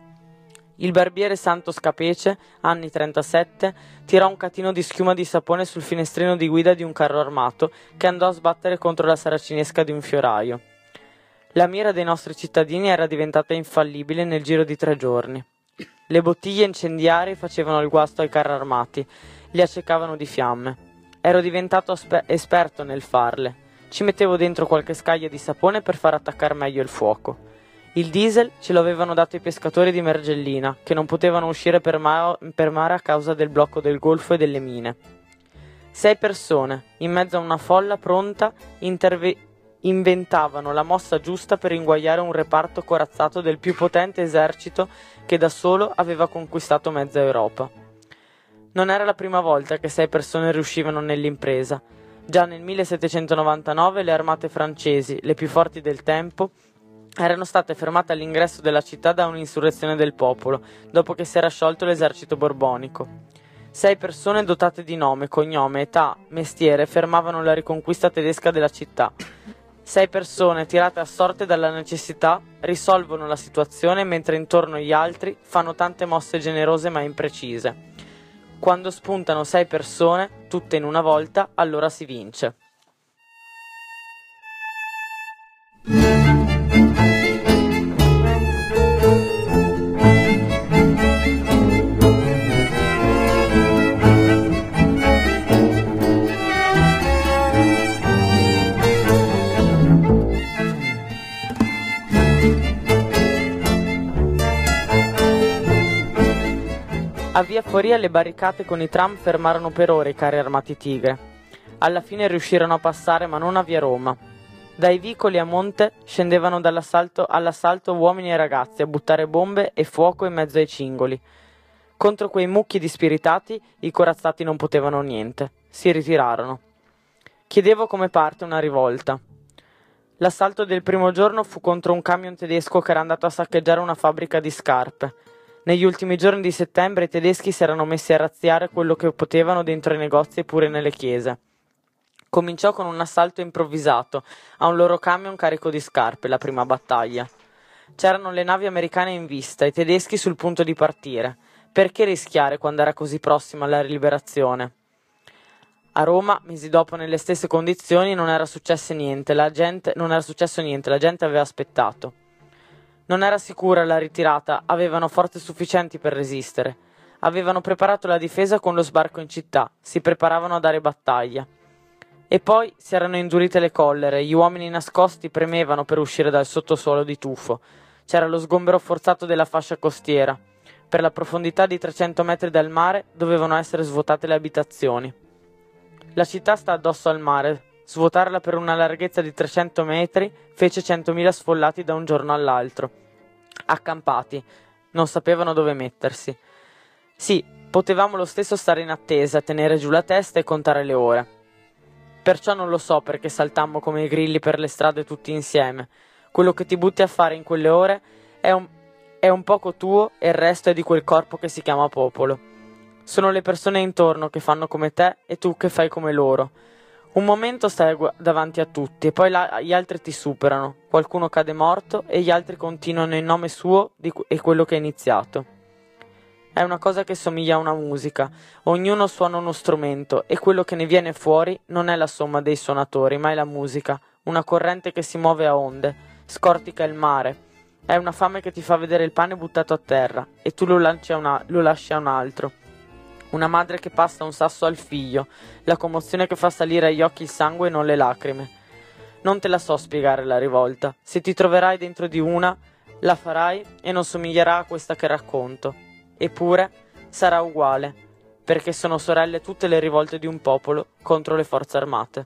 Il barbiere Santo Scapece, anni trentasette, tirò un catino di schiuma di sapone sul finestrino di guida di un carro armato che andò a sbattere contro la saracinesca di un fioraio. La mira dei nostri cittadini era diventata infallibile nel giro di tre giorni. Le bottiglie incendiarie facevano il guasto ai carri armati, li accecavano di fiamme. Ero diventato aspe- esperto nel farle. Ci mettevo dentro qualche scaglia di sapone per far attaccare meglio il fuoco. Il diesel ce lo avevano dato i pescatori di Mergellina, che non potevano uscire per, ma- per mare a causa del blocco del golfo e delle mine. Sei persone, in mezzo a una folla pronta, interve- inventavano la mossa giusta per inguaiare un reparto corazzato del più potente esercito che da solo aveva conquistato mezza Europa. Non era la prima volta che sei persone riuscivano nell'impresa. Già nel millesettecentonovantanove le armate francesi, le più forti del tempo, erano state fermate all'ingresso della città da un'insurrezione del popolo, dopo che si era sciolto l'esercito borbonico. Sei persone dotate di nome, cognome, età, mestiere fermavano la riconquista tedesca della città. Sei persone tirate a sorte dalla necessità risolvono la situazione mentre intorno agli altri fanno tante mosse generose ma imprecise. Quando spuntano sei persone, tutte in una volta, allora si vince. A via Foria le barricate con i tram fermarono per ore i carri armati Tigre. Alla fine riuscirono a passare, ma non a via Roma. Dai vicoli a monte scendevano dall'assalto all'assalto uomini e ragazzi a buttare bombe e fuoco in mezzo ai cingoli. Contro quei mucchi di spiritati i corazzati non potevano niente. Si ritirarono. Chiedevo come parte una rivolta. L'assalto del primo giorno fu contro un camion tedesco che era andato a saccheggiare una fabbrica di scarpe. Negli ultimi giorni di settembre i tedeschi si erano messi a razziare quello che potevano dentro i negozi e pure nelle chiese. Cominciò con un assalto improvvisato a un loro camion carico di scarpe, la prima battaglia. C'erano le navi americane in vista, i tedeschi sul punto di partire. Perché rischiare quando era così prossima alla liberazione? A Roma, mesi dopo, nelle stesse condizioni, non era successo niente, la gente, non era successo niente, la gente aveva aspettato. Non era sicura la ritirata, avevano forze sufficienti per resistere. Avevano preparato la difesa con lo sbarco in città, si preparavano a dare battaglia. E poi si erano indurite le collere, gli uomini nascosti premevano per uscire dal sottosuolo di tufo. C'era lo sgombero forzato della fascia costiera. Per la profondità di trecento metri dal mare dovevano essere svuotate le abitazioni. La città sta addosso al mare. Svuotarla per una larghezza di trecento metri fece centomila sfollati da un giorno all'altro. Accampati. Non sapevano dove mettersi. Sì, potevamo lo stesso stare in attesa, tenere giù la testa e contare le ore. Perciò non lo so perché saltammo come i grilli per le strade tutti insieme. Quello che ti butti a fare in quelle ore è un, è un poco tuo e il resto è di quel corpo che si chiama popolo. Sono le persone intorno che fanno come te e tu che fai come loro. Un momento stai gu- davanti a tutti e poi la- gli altri ti superano. Qualcuno cade morto e gli altri continuano in nome suo di que- e quello che è iniziato. È una cosa che somiglia a una musica. Ognuno suona uno strumento e quello che ne viene fuori non è la somma dei suonatori, ma è la musica, una corrente che si muove a onde, scortica il mare. È una fame che ti fa vedere il pane buttato a terra e tu lo, lanci a una, lo lasci a un altro. Una madre che passa un sasso al figlio, la commozione che fa salire agli occhi il sangue e non le lacrime. Non te la so spiegare la rivolta. Se ti troverai dentro di una, la farai e non somiglierà a questa che racconto. Eppure sarà uguale, perché sono sorelle tutte le rivolte di un popolo contro le forze armate.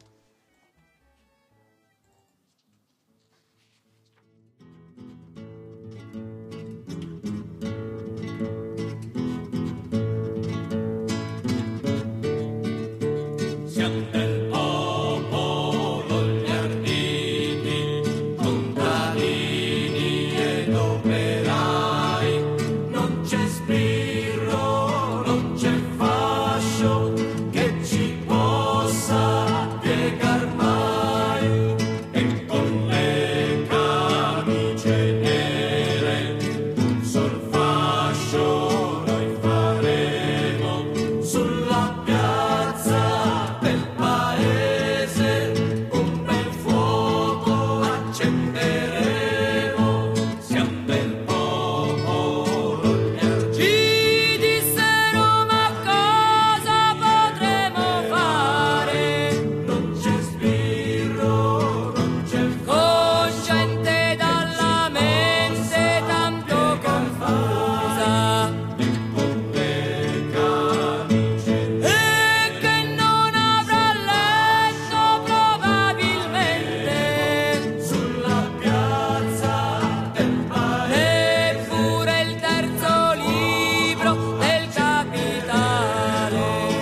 Siamo del popolo, gli arditi, contadini ed operai. Non c'è sbirro, non c'è fascio che ci possa piegar mai. E con le camicie nere un sol fascio noi faremo sulla piazza del paese, un bel fuoco accenderemo. Siamo del popolo, gli arditi. Ci dissero ma cosa potremo fare? Non c'è sbirro, non c'è cosciente dalla mente tanto confusa. E con le camicie e che non avrà letto probabilmente sulla piazza del paese neppure il terzo libro del Capitale.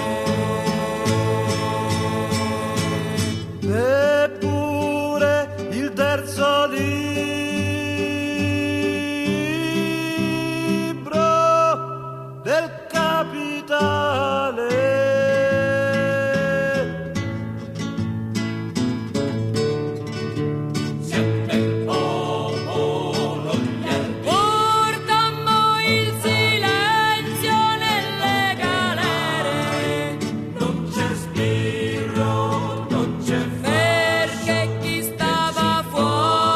Neppure il terzo libro del Capitale. Siamo del popolo, gli arditi. Portammo il silenzio nelle galere. Non c'è sbirro, non c'è fascio, perché chi stava fuori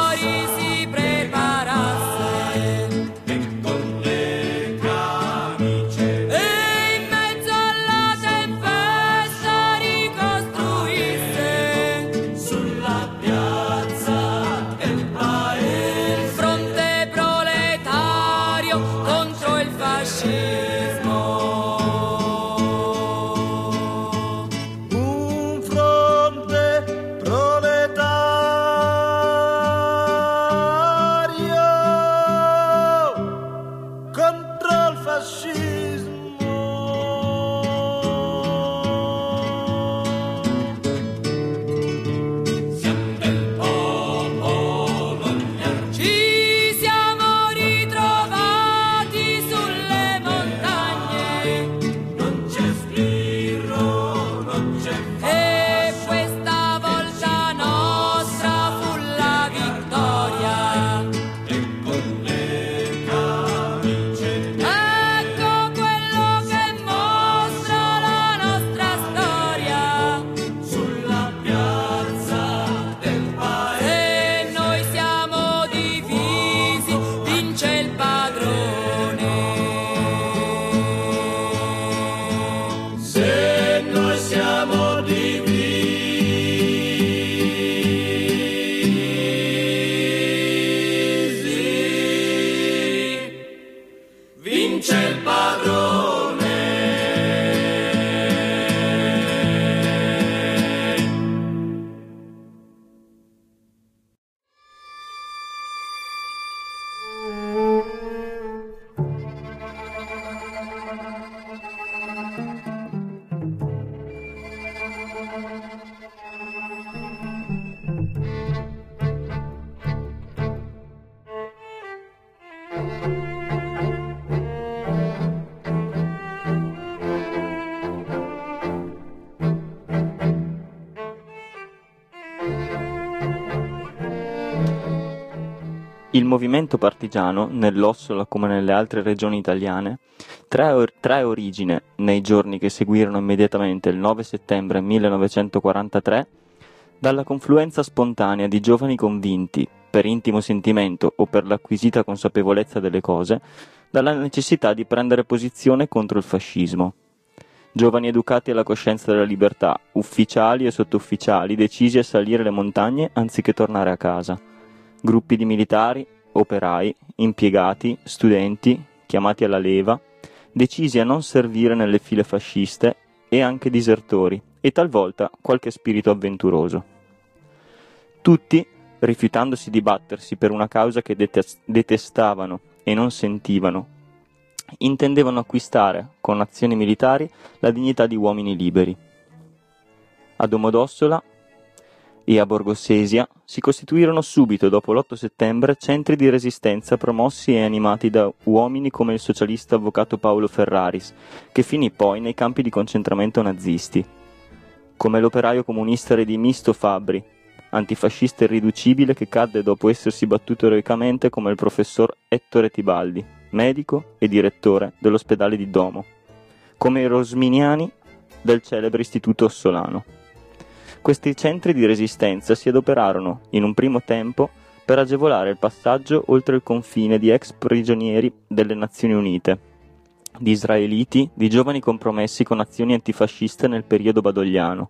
Il movimento partigiano, nell'Ossola come nelle altre regioni italiane, trae, or- trae origine, nei giorni che seguirono immediatamente il nove settembre millenovecentoquarantatré, dalla confluenza spontanea di giovani convinti, per intimo sentimento o per l'acquisita consapevolezza delle cose, dalla necessità di prendere posizione contro il fascismo. Giovani educati alla coscienza della libertà, ufficiali e sottufficiali decisi a salire le montagne anziché tornare a casa. Gruppi di militari, operai, impiegati, studenti, chiamati alla leva, decisi a non servire nelle file fasciste e anche disertori, e talvolta qualche spirito avventuroso. Tutti, rifiutandosi di battersi per una causa che detes- detestavano e non sentivano, intendevano acquistare, con azioni militari, la dignità di uomini liberi. A Domodossola e a Borgosesia si costituirono subito dopo l'otto settembre centri di resistenza promossi e animati da uomini come il socialista avvocato Paolo Ferraris, che finì poi nei campi di concentramento nazisti, come l'operaio comunista Redimisto Fabbri, antifascista irriducibile che cadde dopo essersi battuto eroicamente come il professor Ettore Tibaldi, medico e direttore dell'ospedale di Domo, come i rosminiani del celebre istituto ossolano. Questi centri di resistenza si adoperarono, in un primo tempo, per agevolare il passaggio oltre il confine di ex prigionieri delle Nazioni Unite, di israeliti, di giovani compromessi con azioni antifasciste nel periodo badogliano.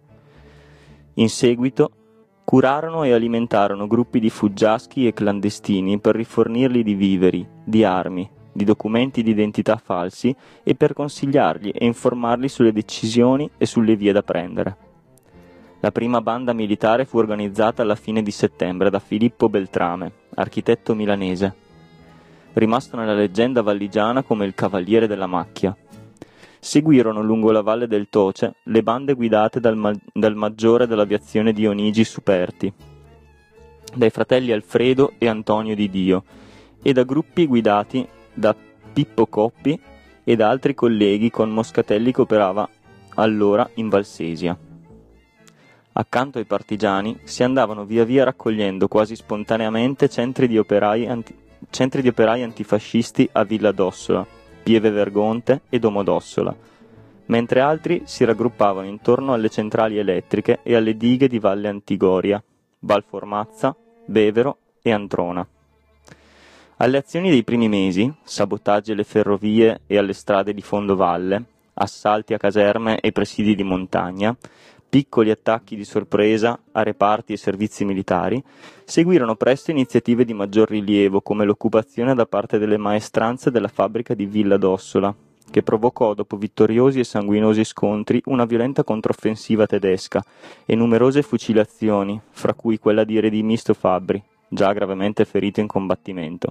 In seguito, curarono e alimentarono gruppi di fuggiaschi e clandestini per rifornirli di viveri, di armi, di documenti di identità falsi e per consigliargli e informarli sulle decisioni e sulle vie da prendere. La prima banda militare fu organizzata alla fine di settembre da Filippo Beltrame, architetto milanese, rimasto nella leggenda valligiana come il Cavaliere della Macchia. Seguirono lungo la valle del Toce le bande guidate dal, ma- dal maggiore dell'aviazione Dionigi Superti, dai fratelli Alfredo e Antonio Di Dio, e da gruppi guidati da Pippo Coppi e da altri colleghi con Moscatelli che operava allora in Valsesia. Accanto ai partigiani si andavano via via raccogliendo quasi spontaneamente centri di operai, anti- centri di operai antifascisti a Villa d'Ossola, Pieve Vergonte e Domodossola, mentre altri si raggruppavano intorno alle centrali elettriche e alle dighe di Valle Antigoria, Valformazza, Bevero e Antrona. Alle azioni dei primi mesi, sabotaggi alle ferrovie e alle strade di fondovalle, assalti a caserme e presidi di montagna, piccoli attacchi di sorpresa a reparti e servizi militari, seguirono presto iniziative di maggior rilievo come l'occupazione da parte delle maestranze della fabbrica di Villa d'Ossola, che provocò dopo vittoriosi e sanguinosi scontri una violenta controffensiva tedesca e numerose fucilazioni, fra cui quella di Redimisto Fabbri, già gravemente ferito in combattimento.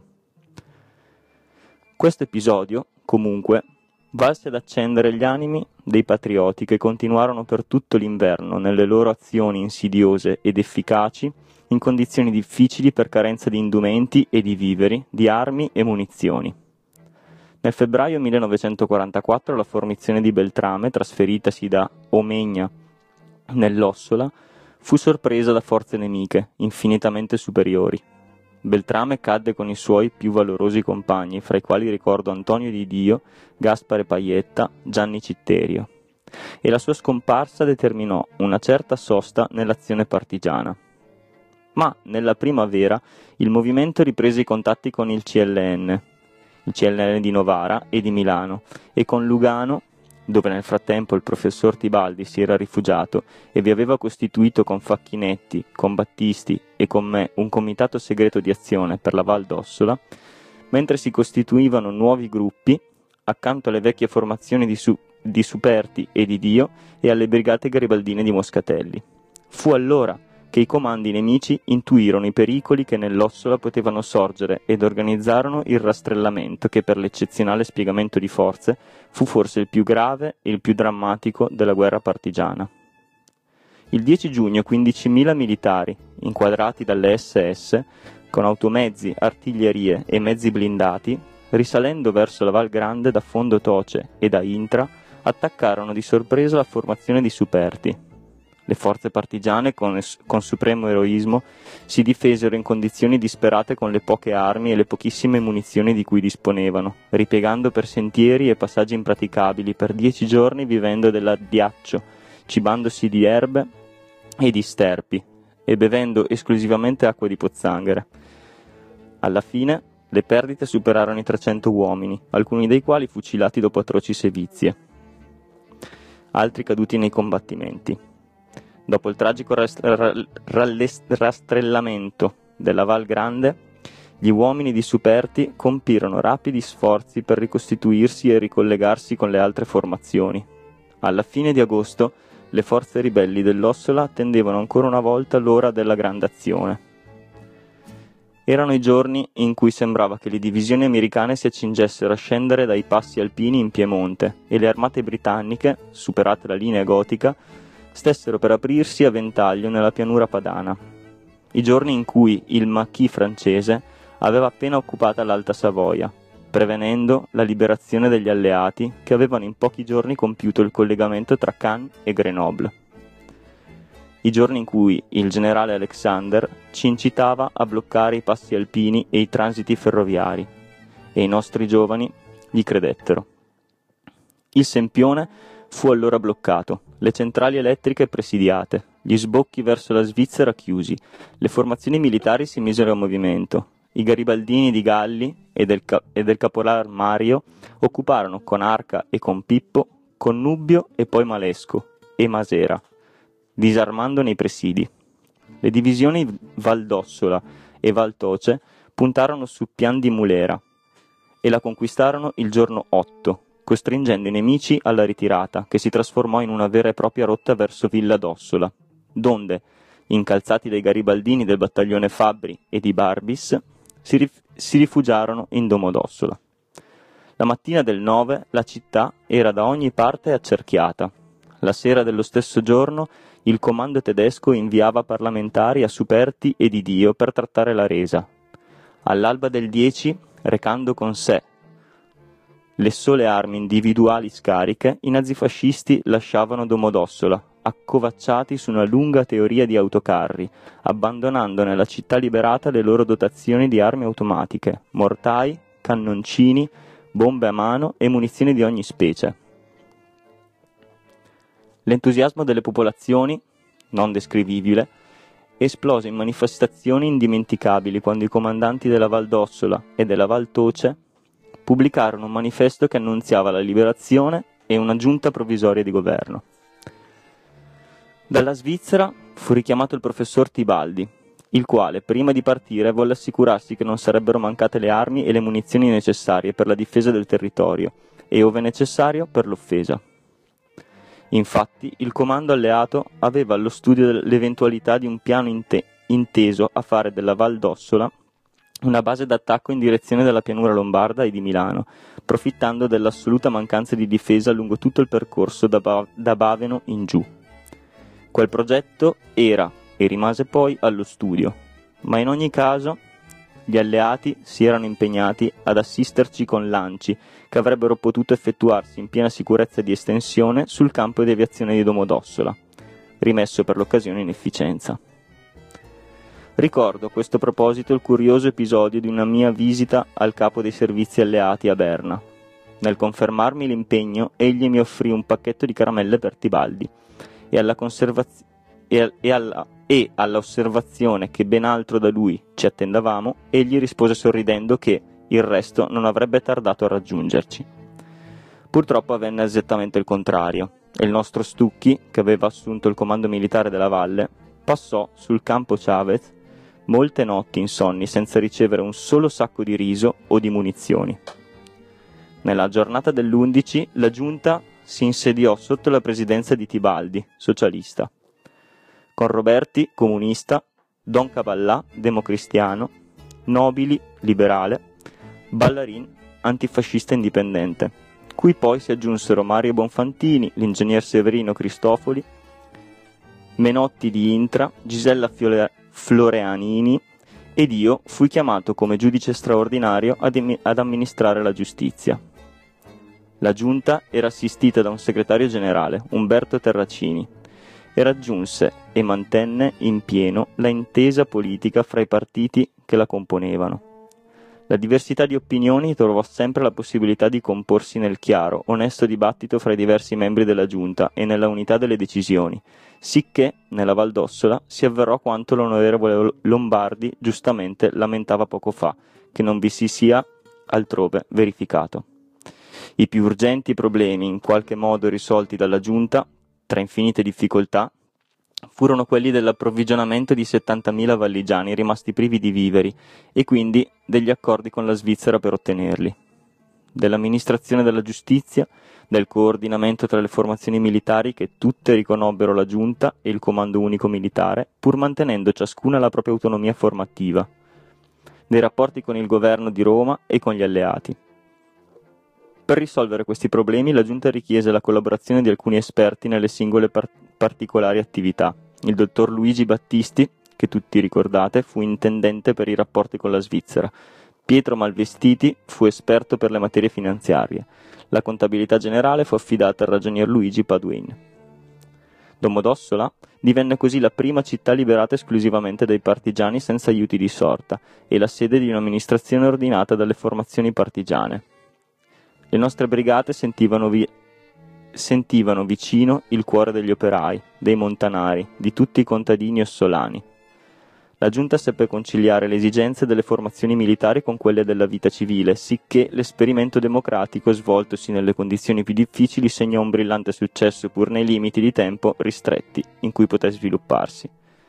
Questo episodio, comunque, valse ad accendere gli animi dei patrioti che continuarono per tutto l'inverno nelle loro azioni insidiose ed efficaci in condizioni difficili per carenza di indumenti e di viveri, di armi e munizioni. Nel febbraio millenovecentoquarantaquattro la formazione di Beltrame, trasferitasi da Omegna nell'Ossola, fu sorpresa da forze nemiche infinitamente superiori. Beltrame cadde con i suoi più valorosi compagni, fra i quali ricordo Antonio Di Dio, Gaspare Paietta, Gianni Citterio, e la sua scomparsa determinò una certa sosta nell'azione partigiana. Ma nella primavera il movimento riprese i contatti con il C L N, il C L N di Novara e di Milano, e con Lugano, dove nel frattempo il professor Tibaldi si era rifugiato e vi aveva costituito con Facchinetti, con Battisti e con me un comitato segreto di azione per la Val d'Ossola, mentre si costituivano nuovi gruppi accanto alle vecchie formazioni di, Su- di Superti e di Dio e alle brigate garibaldine di Moscatelli. Fu allora che i comandi nemici intuirono i pericoli che nell'Ossola potevano sorgere ed organizzarono il rastrellamento che per l'eccezionale spiegamento di forze fu forse il più grave e il più drammatico della guerra partigiana. Il dieci giugno quindicimila militari, inquadrati dalle S S, con automezzi, artiglierie e mezzi blindati, risalendo verso la Val Grande da Fondo Toce e da Intra, attaccarono di sorpresa la formazione di Superti. Le forze partigiane, con, con supremo eroismo, si difesero in condizioni disperate con le poche armi e le pochissime munizioni di cui disponevano, ripiegando per sentieri e passaggi impraticabili per dieci giorni, vivendo dell'addiaccio, cibandosi di erbe e di sterpi, e bevendo esclusivamente acqua di pozzanghere. Alla fine le perdite superarono i trecento uomini, alcuni dei quali fucilati dopo atroci sevizie, altri caduti nei combattimenti. Dopo il tragico rastrellamento della Val Grande, gli uomini di Superti compirono rapidi sforzi per ricostituirsi e ricollegarsi con le altre formazioni. Alla fine di agosto, le forze ribelli dell'Ossola attendevano ancora una volta l'ora della grande azione. Erano i giorni in cui sembrava che le divisioni americane si accingessero a scendere dai passi alpini in Piemonte e le armate britanniche, superate la linea gotica, stessero per aprirsi a ventaglio nella pianura padana. I giorni in cui il maquis francese aveva appena occupata l'Alta Savoia, prevenendo la liberazione degli alleati che avevano in pochi giorni compiuto il collegamento tra Cannes e Grenoble. I giorni in cui il generale Alexander ci incitava a bloccare i passi alpini e i transiti ferroviari, e i nostri giovani gli credettero. Il Sempione fu allora bloccato, le centrali elettriche presidiate, gli sbocchi verso la Svizzera chiusi, le formazioni militari si misero a movimento, i garibaldini di Galli e del, ca- e del caporal Mario occuparono con Arca e con Pippo, Connubbio e poi Malesco e Masera, disarmando nei presidi. Le divisioni Valdossola e Valtoce puntarono su Pian di Mulera e la conquistarono il giorno otto, costringendo i nemici alla ritirata, che si trasformò in una vera e propria rotta verso Villa d'Ossola, donde, incalzati dai garibaldini del battaglione Fabbri e di Barbis, si, rif- si rifugiarono in Domodossola. La mattina del nove la città era da ogni parte accerchiata. La sera dello stesso giorno il comando tedesco inviava parlamentari a Superti e di Dio per trattare la resa. All'alba del dieci, recando con sé le sole armi individuali scariche, i nazifascisti lasciavano Domodossola, accovacciati su una lunga teoria di autocarri, abbandonando nella città liberata le loro dotazioni di armi automatiche, mortai, cannoncini, bombe a mano e munizioni di ogni specie. L'entusiasmo delle popolazioni, non descrivibile, esplose in manifestazioni indimenticabili quando i comandanti della Val d'Ossola e della Val Toce pubblicarono un manifesto che annunziava la liberazione e una giunta provvisoria di governo. Dalla Svizzera fu richiamato il professor Tibaldi, il quale, prima di partire, volle assicurarsi che non sarebbero mancate le armi e le munizioni necessarie per la difesa del territorio e, ove necessario, per l'offesa. Infatti, il comando alleato aveva allo studio l'eventualità di un piano inte- inteso a fare della Val d'Ossola una base d'attacco in direzione della pianura lombarda e di Milano, profittando dell'assoluta mancanza di difesa lungo tutto il percorso da, ba- da Baveno in giù. Quel progetto era e rimase poi allo studio, ma in ogni caso gli alleati si erano impegnati ad assisterci con lanci che avrebbero potuto effettuarsi in piena sicurezza di estensione sul campo di aviazione di Domodossola, rimesso per l'occasione in efficienza. Ricordo a questo proposito il curioso episodio di una mia visita al capo dei servizi alleati a Berna. Nel confermarmi l'impegno, egli mi offrì un pacchetto di caramelle per Tibaldi e alla conservazione e, e, alla, e all'osservazione che ben altro da lui ci attendavamo, egli rispose sorridendo che il resto non avrebbe tardato a raggiungerci. Purtroppo avvenne esattamente il contrario, e il nostro Stucchi, che aveva assunto il comando militare della valle, passò sul campo Chavez molte notti insonni senza ricevere un solo sacco di riso o di munizioni. Nella giornata dell'undici la giunta si insediò sotto la presidenza di Tibaldi, socialista, con Roberti, comunista, Don Cavallà, democristiano, Nobili, liberale, Ballarin, antifascista indipendente, cui poi si aggiunsero Mario Bonfantini, l'ingegner Severino Cristofoli, Menotti di Intra, Gisella Fiore- Floreanini, ed io fui chiamato come giudice straordinario ad, em- ad amministrare la giustizia. La giunta era assistita da un segretario generale, Umberto Terracini, e raggiunse e mantenne in pieno la intesa politica fra i partiti che la componevano. La diversità di opinioni trovò sempre la possibilità di comporsi nel chiaro, onesto dibattito fra i diversi membri della giunta e nella unità delle decisioni, sicché nella Val d'Ossola si avverò quanto l'onorevole Lombardi giustamente lamentava poco fa, che non vi si sia altrove verificato. I più urgenti problemi, in qualche modo risolti dalla giunta, tra infinite difficoltà, furono quelli dell'approvvigionamento di settantamila valligiani rimasti privi di viveri e quindi degli accordi con la Svizzera per ottenerli, dell'amministrazione della giustizia, del coordinamento tra le formazioni militari che tutte riconobbero la giunta e il comando unico militare, pur mantenendo ciascuna la propria autonomia formativa, dei rapporti con il governo di Roma e con gli alleati. Per risolvere questi problemi la giunta richiese la collaborazione di alcuni esperti nelle singole par- particolari attività. Il dottor Luigi Battisti, che tutti ricordate, fu intendente per i rapporti con la Svizzera. Pietro Malvestiti fu esperto per le materie finanziarie. La contabilità generale fu affidata al ragionier Luigi Paduin. Domodossola divenne così la prima città liberata esclusivamente dai partigiani senza aiuti di sorta e la sede di un'amministrazione ordinata dalle formazioni partigiane. Le nostre brigate sentivano, vi- sentivano vicino il cuore degli operai, dei montanari, di tutti i contadini ossolani. La giunta seppe conciliare le esigenze delle formazioni militari con quelle della vita civile, sicché l'esperimento democratico svoltosi nelle condizioni più difficili segnò un brillante successo pur nei limiti di tempo ristretti in cui poté svilupparsi.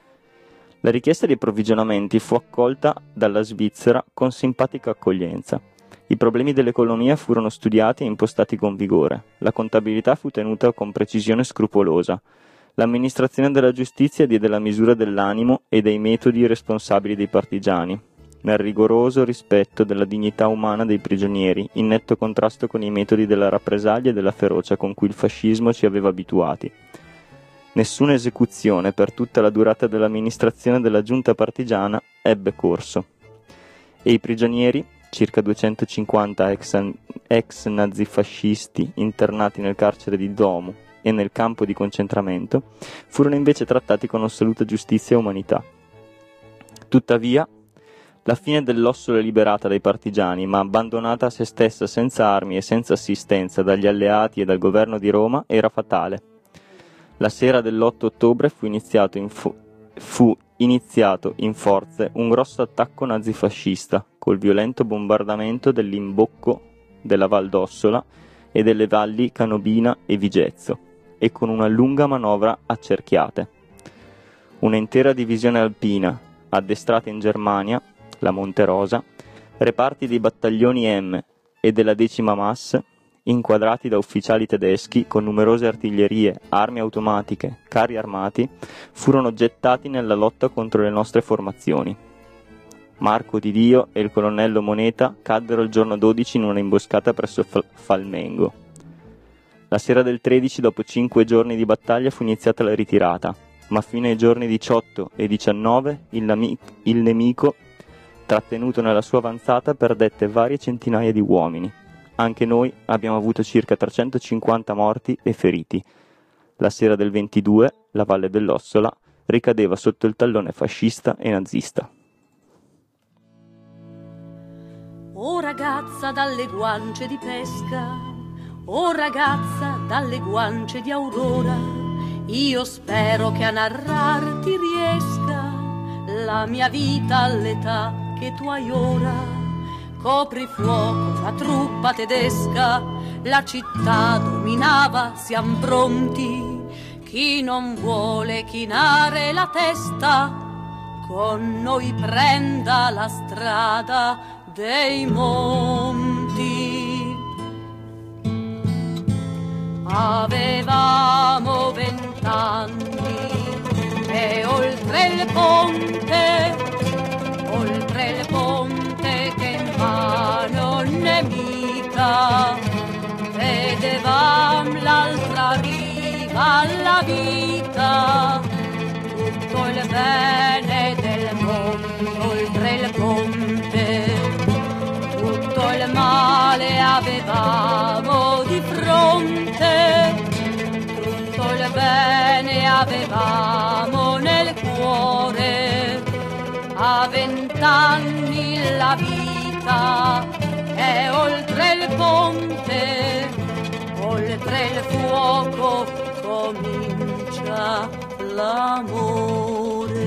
La richiesta di approvvigionamenti fu accolta dalla Svizzera con simpatica accoglienza. I problemi dell'economia furono studiati e impostati con vigore. La contabilità fu tenuta con precisione scrupolosa. L'amministrazione della giustizia diede la misura dell'animo e dei metodi responsabili dei partigiani, nel rigoroso rispetto della dignità umana dei prigionieri, in netto contrasto con i metodi della rappresaglia e della ferocia con cui il fascismo ci aveva abituati. Nessuna esecuzione per tutta la durata dell'amministrazione della giunta partigiana ebbe corso. E i prigionieri, circa duecentocinquanta ex, ex nazifascisti internati nel carcere di Domu e nel campo di concentramento, furono invece trattati con assoluta giustizia e umanità. Tuttavia, la fine dell'Ossola liberata dai partigiani, ma abbandonata a se stessa senza armi e senza assistenza dagli alleati e dal governo di Roma, era fatale. La sera dell'otto ottobre fu iniziato in, fu- fu iniziato in forze un grosso attacco nazifascista, col violento bombardamento dell'imbocco della Val d'Ossola e delle valli Canobina e Vigezzo, e con una lunga manovra accerchiate. Un'intera divisione alpina, addestrata in Germania, la Monte Rosa, reparti dei battaglioni M e della decima Mass, inquadrati da ufficiali tedeschi con numerose artiglierie, armi automatiche, carri armati, furono gettati nella lotta contro le nostre formazioni. Marco Di Dio e il colonnello Moneta caddero il giorno dodici in una imboscata presso Falmengo. La sera del tredici, dopo cinque giorni di battaglia, fu iniziata la ritirata, ma fino ai giorni diciotto e diciannove il, nami- il nemico, trattenuto nella sua avanzata, perdette varie centinaia di uomini. Anche noi abbiamo avuto circa trecentocinquanta morti e feriti. La sera del ventidue, la Valle dell'Ossola ricadeva sotto il tallone fascista e nazista. O ragazza dalle guance di pesca, o ragazza dalle guance di aurora, io spero che a narrarti riesca la mia vita all'età che tu hai ora. Copri fuoco la truppa tedesca, la città dominava, siam pronti. Chi non vuole chinare la testa, con noi prenda la strada dei monti. Avevamo vent'anni e oltre il ponte, oltre il ponte che in mano nemica, vedevam l'altra riva alla vita, tutto il bene del mondo oltre il ponte, tutto il male avevamo di fronte, tutto il bene avevamo nel cuore. A vent'anni la vita è oltre il ponte, oltre il fuoco comincia l'amore.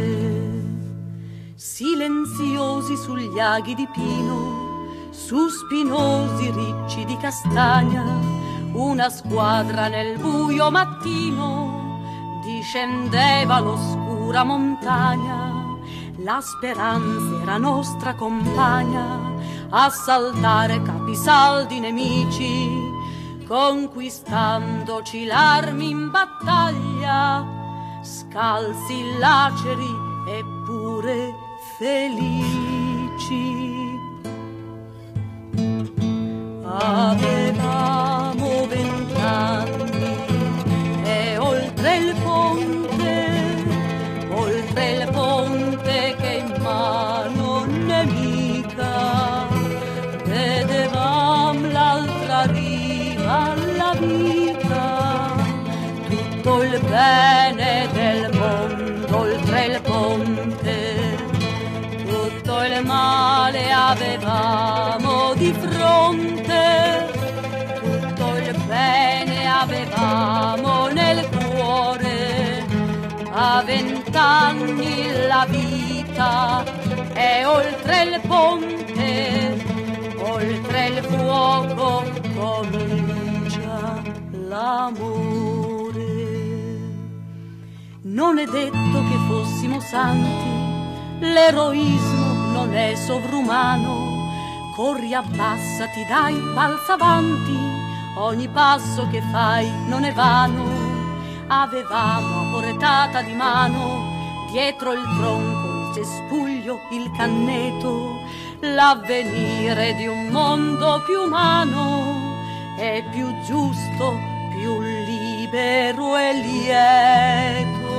Silenziosi sugli aghi di pino, su spinosi ricci di castagna, una squadra nel buio mattino discendeva l'oscura montagna. La speranza era nostra compagna, assaltare capisaldi nemici, conquistandoci l'armi in battaglia, scalzi, laceri eppure felici. Avevamo vent'anni e oltre il ponte, oltre il ponte che in mano nemica, vedevamo l'altra riva alla vita, tutto il bene del mondo oltre il ponte, tutto il male avevamo di fronte, tutto il bene avevamo nel cuore. A vent'anni la vita è oltre il ponte, oltre il fuoco comincia l'amore. Non è detto che fossimo santi, l'eroismo non è sovrumano. Corri, abbassati, dai, balza avanti, ogni passo che fai non è vano. Avevamo a portata di mano, dietro il tronco, il cespuglio, il canneto, l'avvenire di un mondo più umano e più giusto, più libero e lieto.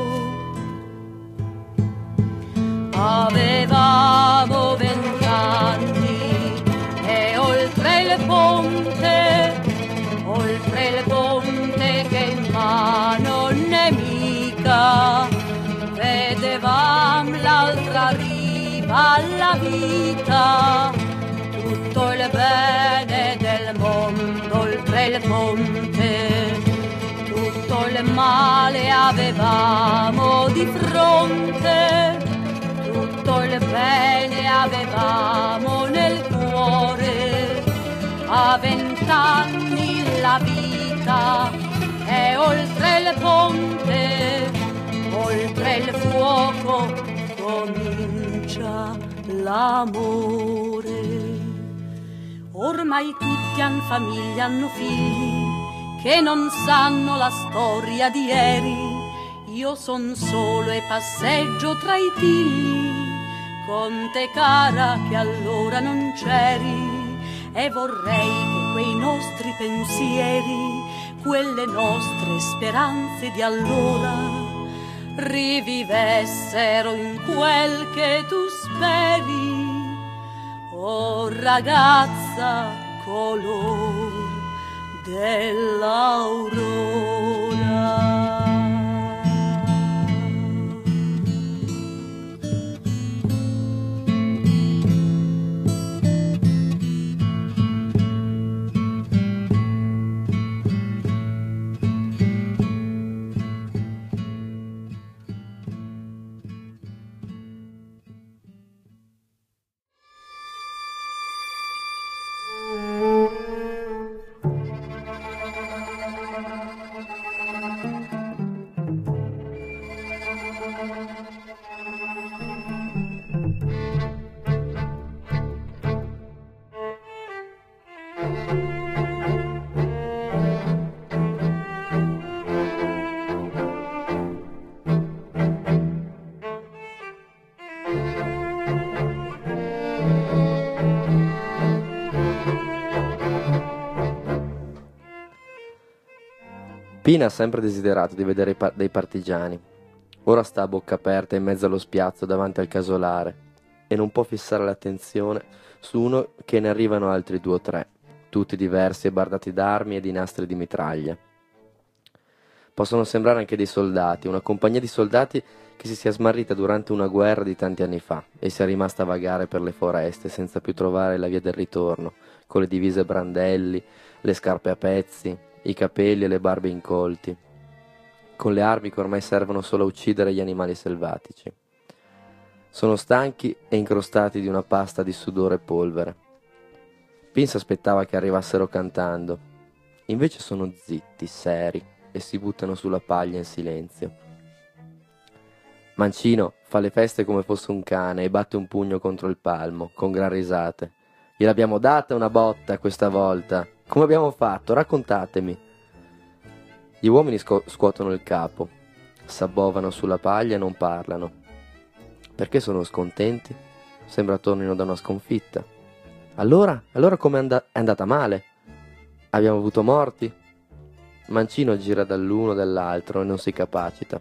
Avevamo vent'anni e oltre il ponte, oltre il ponte che in mano nemica, vedevamo l'altra riva alla vita, tutto il bene del mondo oltre il ponte, tutto il male avevamo di fronte, tutto il bene avevamo nel cuore. A vent'anni la vita è oltre il ponte, oltre il fuoco comincia l'amore. Ormai tutti han famiglia, hanno figli che non sanno la storia di ieri. Io son solo e passeggio tra i tigli, con te cara che allora non c'eri, e vorrei che quei nostri pensieri, quelle nostre speranze di allora, rivivessero in quel che tu speri, oh ragazza color dell'aurora. Pina ha sempre desiderato di vedere i pa- dei partigiani. Ora sta a bocca aperta in mezzo allo spiazzo davanti al casolare e non può fissare l'attenzione su uno che ne arrivano altri due o tre, tutti diversi e bardati d'armi e di nastri di mitraglia. Possono sembrare anche dei soldati, una compagnia di soldati che si sia smarrita durante una guerra di tanti anni fa e sia rimasta a vagare per le foreste senza più trovare la via del ritorno, con le divise a brandelli, le scarpe a pezzi, i capelli e le barbe incolti, con le armi che ormai servono solo a uccidere gli animali selvatici. Sono stanchi e incrostati di una pasta di sudore e polvere. Vince aspettava che arrivassero cantando, invece sono zitti, seri, e si buttano sulla paglia in silenzio. Mancino fa le feste come fosse un cane e batte un pugno contro il palmo, con gran risate. Gliel'abbiamo data una botta questa volta. Come abbiamo fatto? Raccontatemi. Gli uomini scu- scuotono il capo, s'abbovano sulla paglia e non parlano. Perché sono scontenti? Sembra tornino da una sconfitta. Allora? Allora come è, and- è andata male? Abbiamo avuto morti? Mancino gira dall'uno e dall'altro e non si capacita.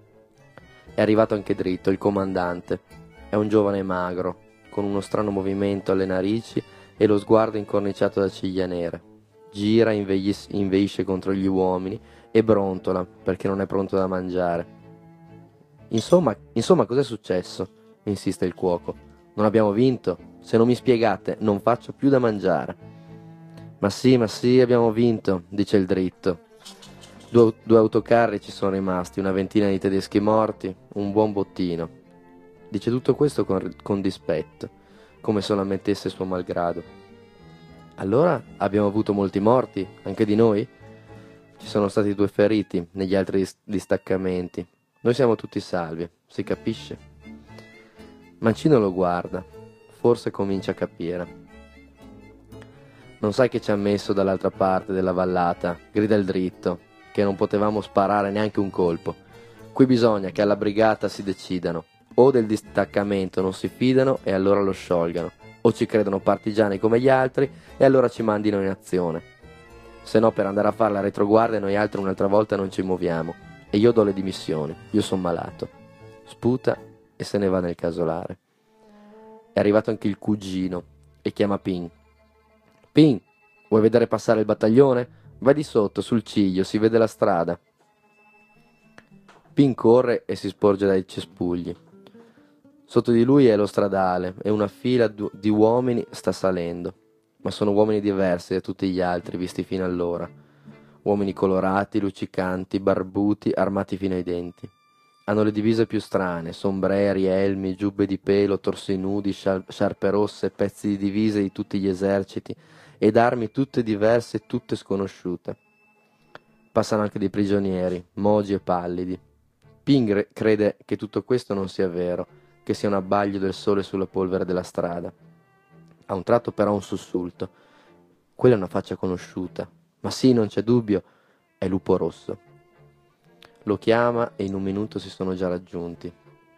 È arrivato anche Dritto, il comandante. È un giovane magro, con uno strano movimento alle narici e lo sguardo incorniciato da ciglia nere. Gira, inveis- inveisce contro gli uomini e brontola perché non è pronto da mangiare. Insomma, insomma, cos'è successo? Insiste il cuoco. Non abbiamo vinto? Se non mi spiegate, non faccio più da mangiare. Ma sì, ma sì, abbiamo vinto, dice il Dritto. Due, due autocarri ci sono rimasti, una ventina di tedeschi morti, un buon bottino. Dice tutto questo con, con dispetto, come se lo ammettesse suo malgrado. Allora abbiamo avuto molti morti, anche di noi? Ci sono stati due feriti negli altri dis- distaccamenti. Noi siamo tutti salvi, si capisce? Mancino lo guarda, forse comincia a capire. Non sai che ci ha messo dall'altra parte della vallata, grida il Dritto, che non potevamo sparare neanche un colpo. Qui bisogna che alla brigata si decidano. O del distaccamento non si fidano e allora lo sciolgano, o ci credono partigiani come gli altri e allora ci mandino in azione. Se no per andare a fare la retroguardia noi altri un'altra volta non ci muoviamo. E io do le dimissioni, io sono malato. Sputa e se ne va nel casolare. È arrivato anche il cugino e chiama Pin. Pin, vuoi vedere passare il battaglione? Vai di sotto, sul ciglio, si vede la strada. Pin corre e si sporge dai cespugli. Sotto di lui è lo stradale e una fila di uomini sta salendo, ma sono uomini diversi da tutti gli altri visti fino allora. Uomini colorati, luccicanti, barbuti, armati fino ai denti. Hanno le divise più strane, sombreri, elmi, giubbe di pelo, torsi nudi, sciarpe rosse, pezzi di divise di tutti gli eserciti ed armi tutte diverse e tutte sconosciute. Passano anche dei prigionieri, mogi e pallidi. Ping crede che tutto questo non sia vero, che sia un abbaglio del sole sulla polvere della strada. A un tratto però un sussulto. Quella è una faccia conosciuta. Ma sì, non c'è dubbio, è Lupo Rosso. Lo chiama e in un minuto si sono già raggiunti.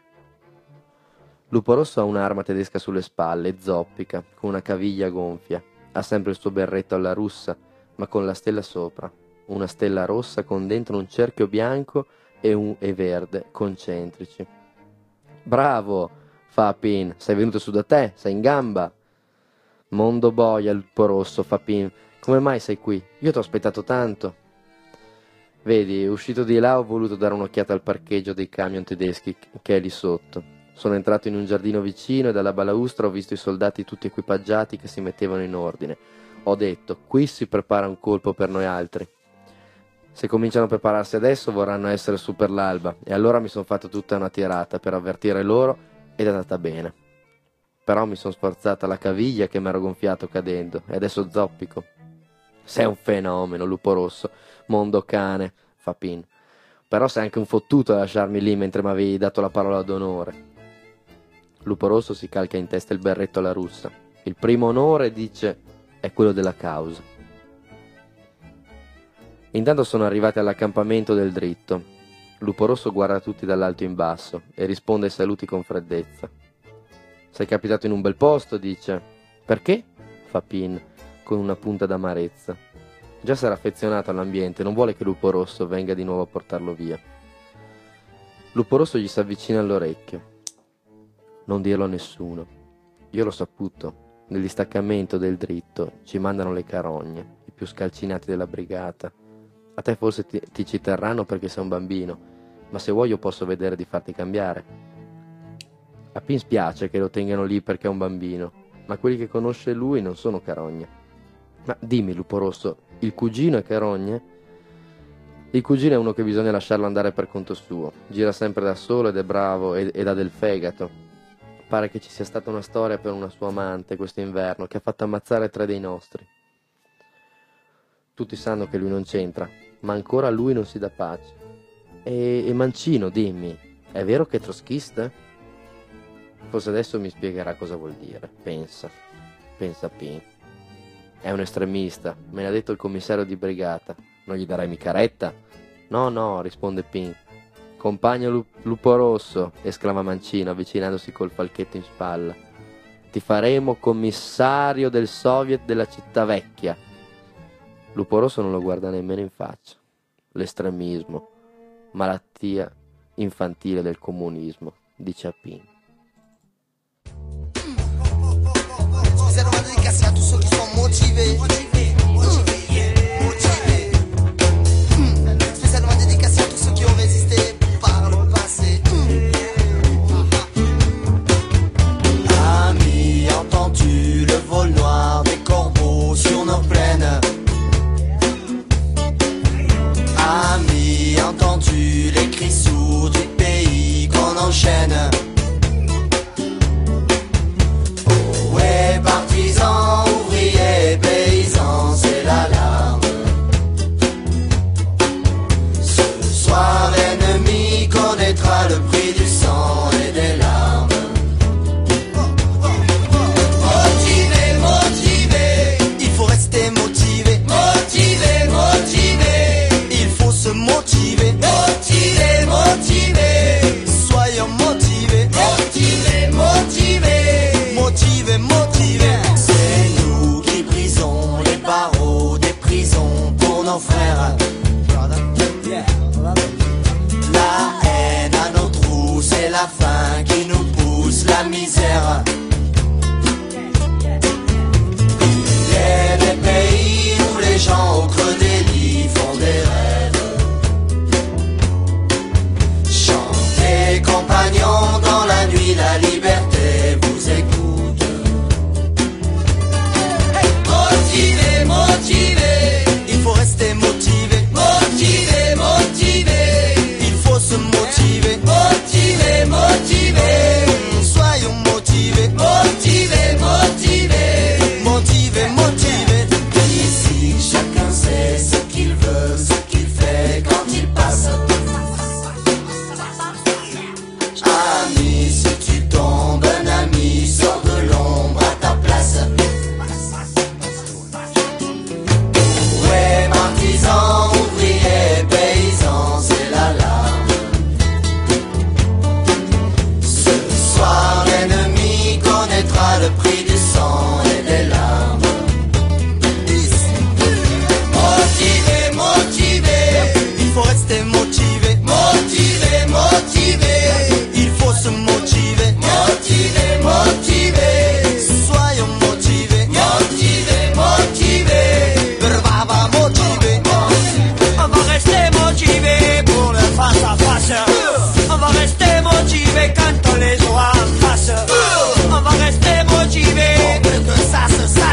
Lupo Rosso ha un'arma tedesca sulle spalle e zoppica, con una caviglia gonfia. Ha sempre il suo berretto alla russa, ma con la stella sopra. Una stella rossa con dentro un cerchio bianco e, un, e verde, concentrici. Bravo, fa Pin, sei venuto su da te, sei in gamba. Mondo boia, Lupo Rosso, fa Pin, come mai sei qui? Io t'ho aspettato tanto. Vedi, uscito di là ho voluto dare un'occhiata al parcheggio dei camion tedeschi che è lì sotto. Sono entrato in un giardino vicino e dalla balaustra ho visto i soldati tutti equipaggiati che si mettevano in ordine. Ho detto, qui si prepara un colpo per noi altri. Se cominciano a prepararsi adesso vorranno essere su per l'alba e allora mi sono fatto tutta una tirata per avvertire loro ed è andata bene. Però mi sono sforzata la caviglia che mi ero gonfiato cadendo e adesso zoppico. Sei un fenomeno, Lupo Rosso, mondo cane, fa Pin. Però sei anche un fottuto a lasciarmi lì mentre mi avevi dato la parola d'onore. Lupo Rosso si calca in testa il berretto alla russa. Il primo onore, dice, è quello della causa. Intanto sono arrivati all'accampamento del Dritto. Lupo Rosso guarda tutti dall'alto in basso e risponde ai saluti con freddezza. Sei capitato in un bel posto, dice. Perché? Fa Pin, con una punta d'amarezza. Già s'era affezionato all'ambiente, non vuole che Lupo Rosso venga di nuovo a portarlo via. Lupo Rosso gli si avvicina all'orecchio. Non dirlo a nessuno. Io l'ho saputo. Nel distaccamento del Dritto ci mandano le carogne, i più scalcinati della brigata. A te forse ti, ti ci terranno perché sei un bambino, ma se vuoi io posso vedere di farti cambiare. A Pin spiace che lo tengano lì perché è un bambino, ma quelli che conosce lui non sono carogne. Ma dimmi, Lupo Rosso, il cugino è carogne? Il cugino è uno che bisogna lasciarlo andare per conto suo, gira sempre da solo ed è bravo ed, ed ha del fegato. Pare che ci sia stata una storia per una sua amante questo inverno che ha fatto ammazzare tre dei nostri. Tutti sanno che lui non c'entra, ma ancora lui non si dà pace. E, e Mancino, dimmi, è vero che è troschista? Forse adesso mi spiegherà cosa vuol dire. Pensa, pensa Pin. È un estremista, me l'ha detto il commissario di brigata. Non gli darai mica retta? No, no, risponde Pin. Compagno Lup- Lupo Rosso, esclama Mancino avvicinandosi col falchetto in spalla. Ti faremo commissario del Soviet della città vecchia. Lupo Rosso non lo guarda nemmeno in faccia. L'estremismo, malattia infantile del comunismo, dice a Pin. Questa domanda di cassa a tous ceux qui sont motivés. Motivés. Spéciale demande dédicacée à tous ceux qui ont résisté par le passé. Ami, entends-tu le vol noir des corbeaux sur nos plaines? Ami, entends-tu les cris sourds du pays qu'on enchaîne? Oh ouais, partisans, ouvriers, paysans, c'est l'alarme. Ce soir l'ennemi connaîtra le prix du sang et des larmes. Motivé, motivé, il faut rester motivé. Motivé, motivé, il faut se motiver. Motivé, motivé, soyons motivés. Motivé, motivé, motivé, motivé. C'est nous qui brisons les barreaux des prisons pour nos frères. La haine à nos trous, c'est la faim qui nous pousse la misère. Il y a des pays où les gens au creux des lits font des rêves. Chantez, compagnons, dans la nuit, la liberté vous écoute. Motivé, motivé, il faut rester motivé. Motivé, motivé, il faut se motiver. Motivé, motivé, soyons motivés. Motivé, motivé, motivé, motivé. Ici, chacun sait ce qu'il veut, ce qu'il fait quand il passe. Ami, si tu tombes, un ami sort de l'ombre à ta place. Ouais, partisans, ouvriers, paysans, c'est l'alarme. Ce soir, l'ennemi connaîtra le prix du sang et des larmes. Motivé, motivé, il faut rester motivé. Motivé, motivé, il faut se motiver. Motivé, motivé, soyons motivés. Motivé, motivé, brava, motivé. On va rester motivé pour le face à face. On va rester motivé quand on les aura en face. On va rester motivé pour que ça se sache.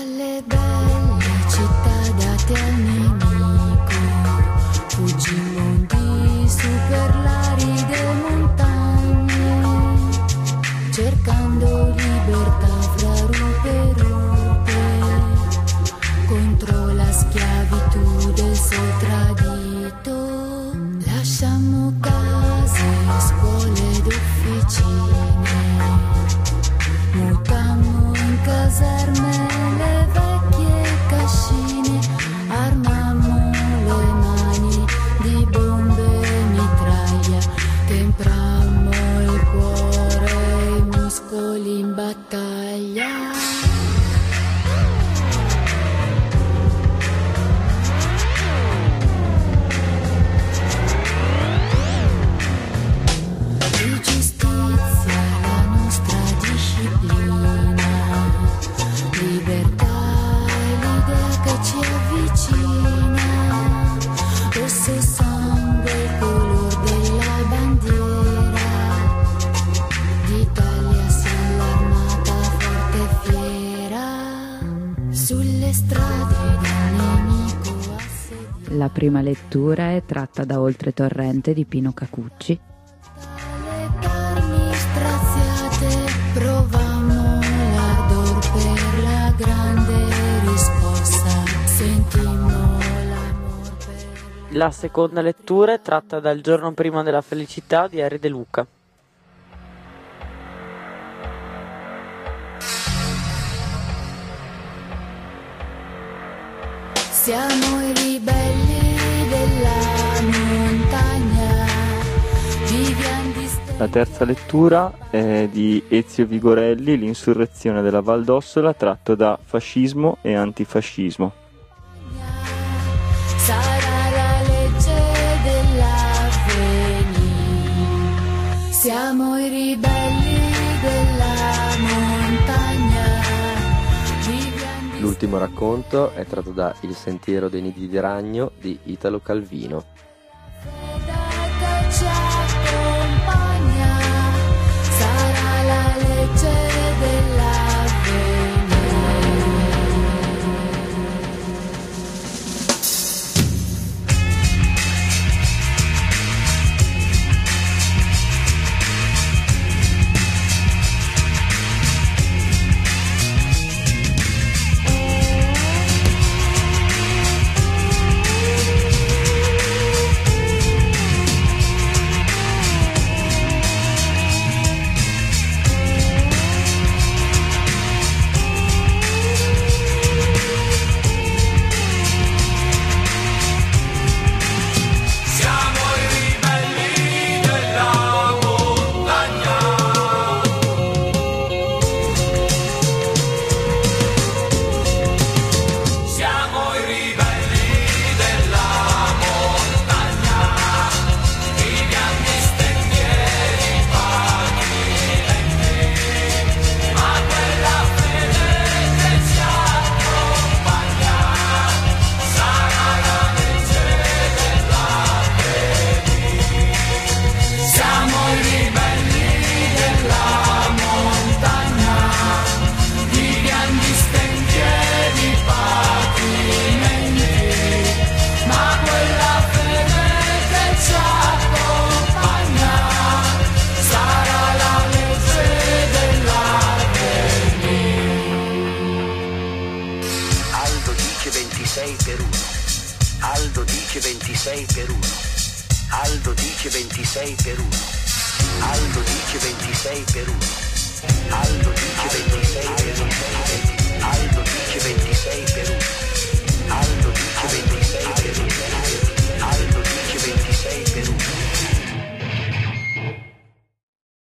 Dalle belle città date al nemico, fuggimmo di su per l'aride montagne, cercando libertà fra rupe e rupe, contro la schiavitù del sol tradito. Lasciamo case, scuole ed officine, mutammo in caserme le vecchie cascine, armammo le mani di bombe e mitraglia, temprammo il cuore e i muscoli in battaglia. Di giustizia la nostra disciplina, libertà è l'idea che ci avvicina, rosso sangue il color della bandiera, d'Italia siamo l'armata forte e fiera, sulle strade del nemico assediato. La prima lettura è tratta da Oltre Torrente di Pino Cacucci. Le carni straziate, provammo l'ardor per la grande risposta, sentimmo l'amor per La seconda lettura è tratta dal Giorno prima della felicità di Henry De Luca. Siamo i ribelli della montagna, viviamo di stelle. La terza lettura è di Ezio Vigorelli, L'insurrezione della Val d'Ossola, tratto da Fascismo e antifascismo. Sarà la legge dell'avvenire. Siamo i ribelli della montagna. Viviamo di L'ultimo racconto è tratto da Il sentiero dei nidi di ragno di Italo Calvino. fede che ci accompagna. Sarà la legge dell'avvenire. ventisei per uno. Aldo dice ventisei per uno. Aldo dice ventisei per uno. Aldo dice ventisei per uno. Aldo dice ventisei per uno. Aldo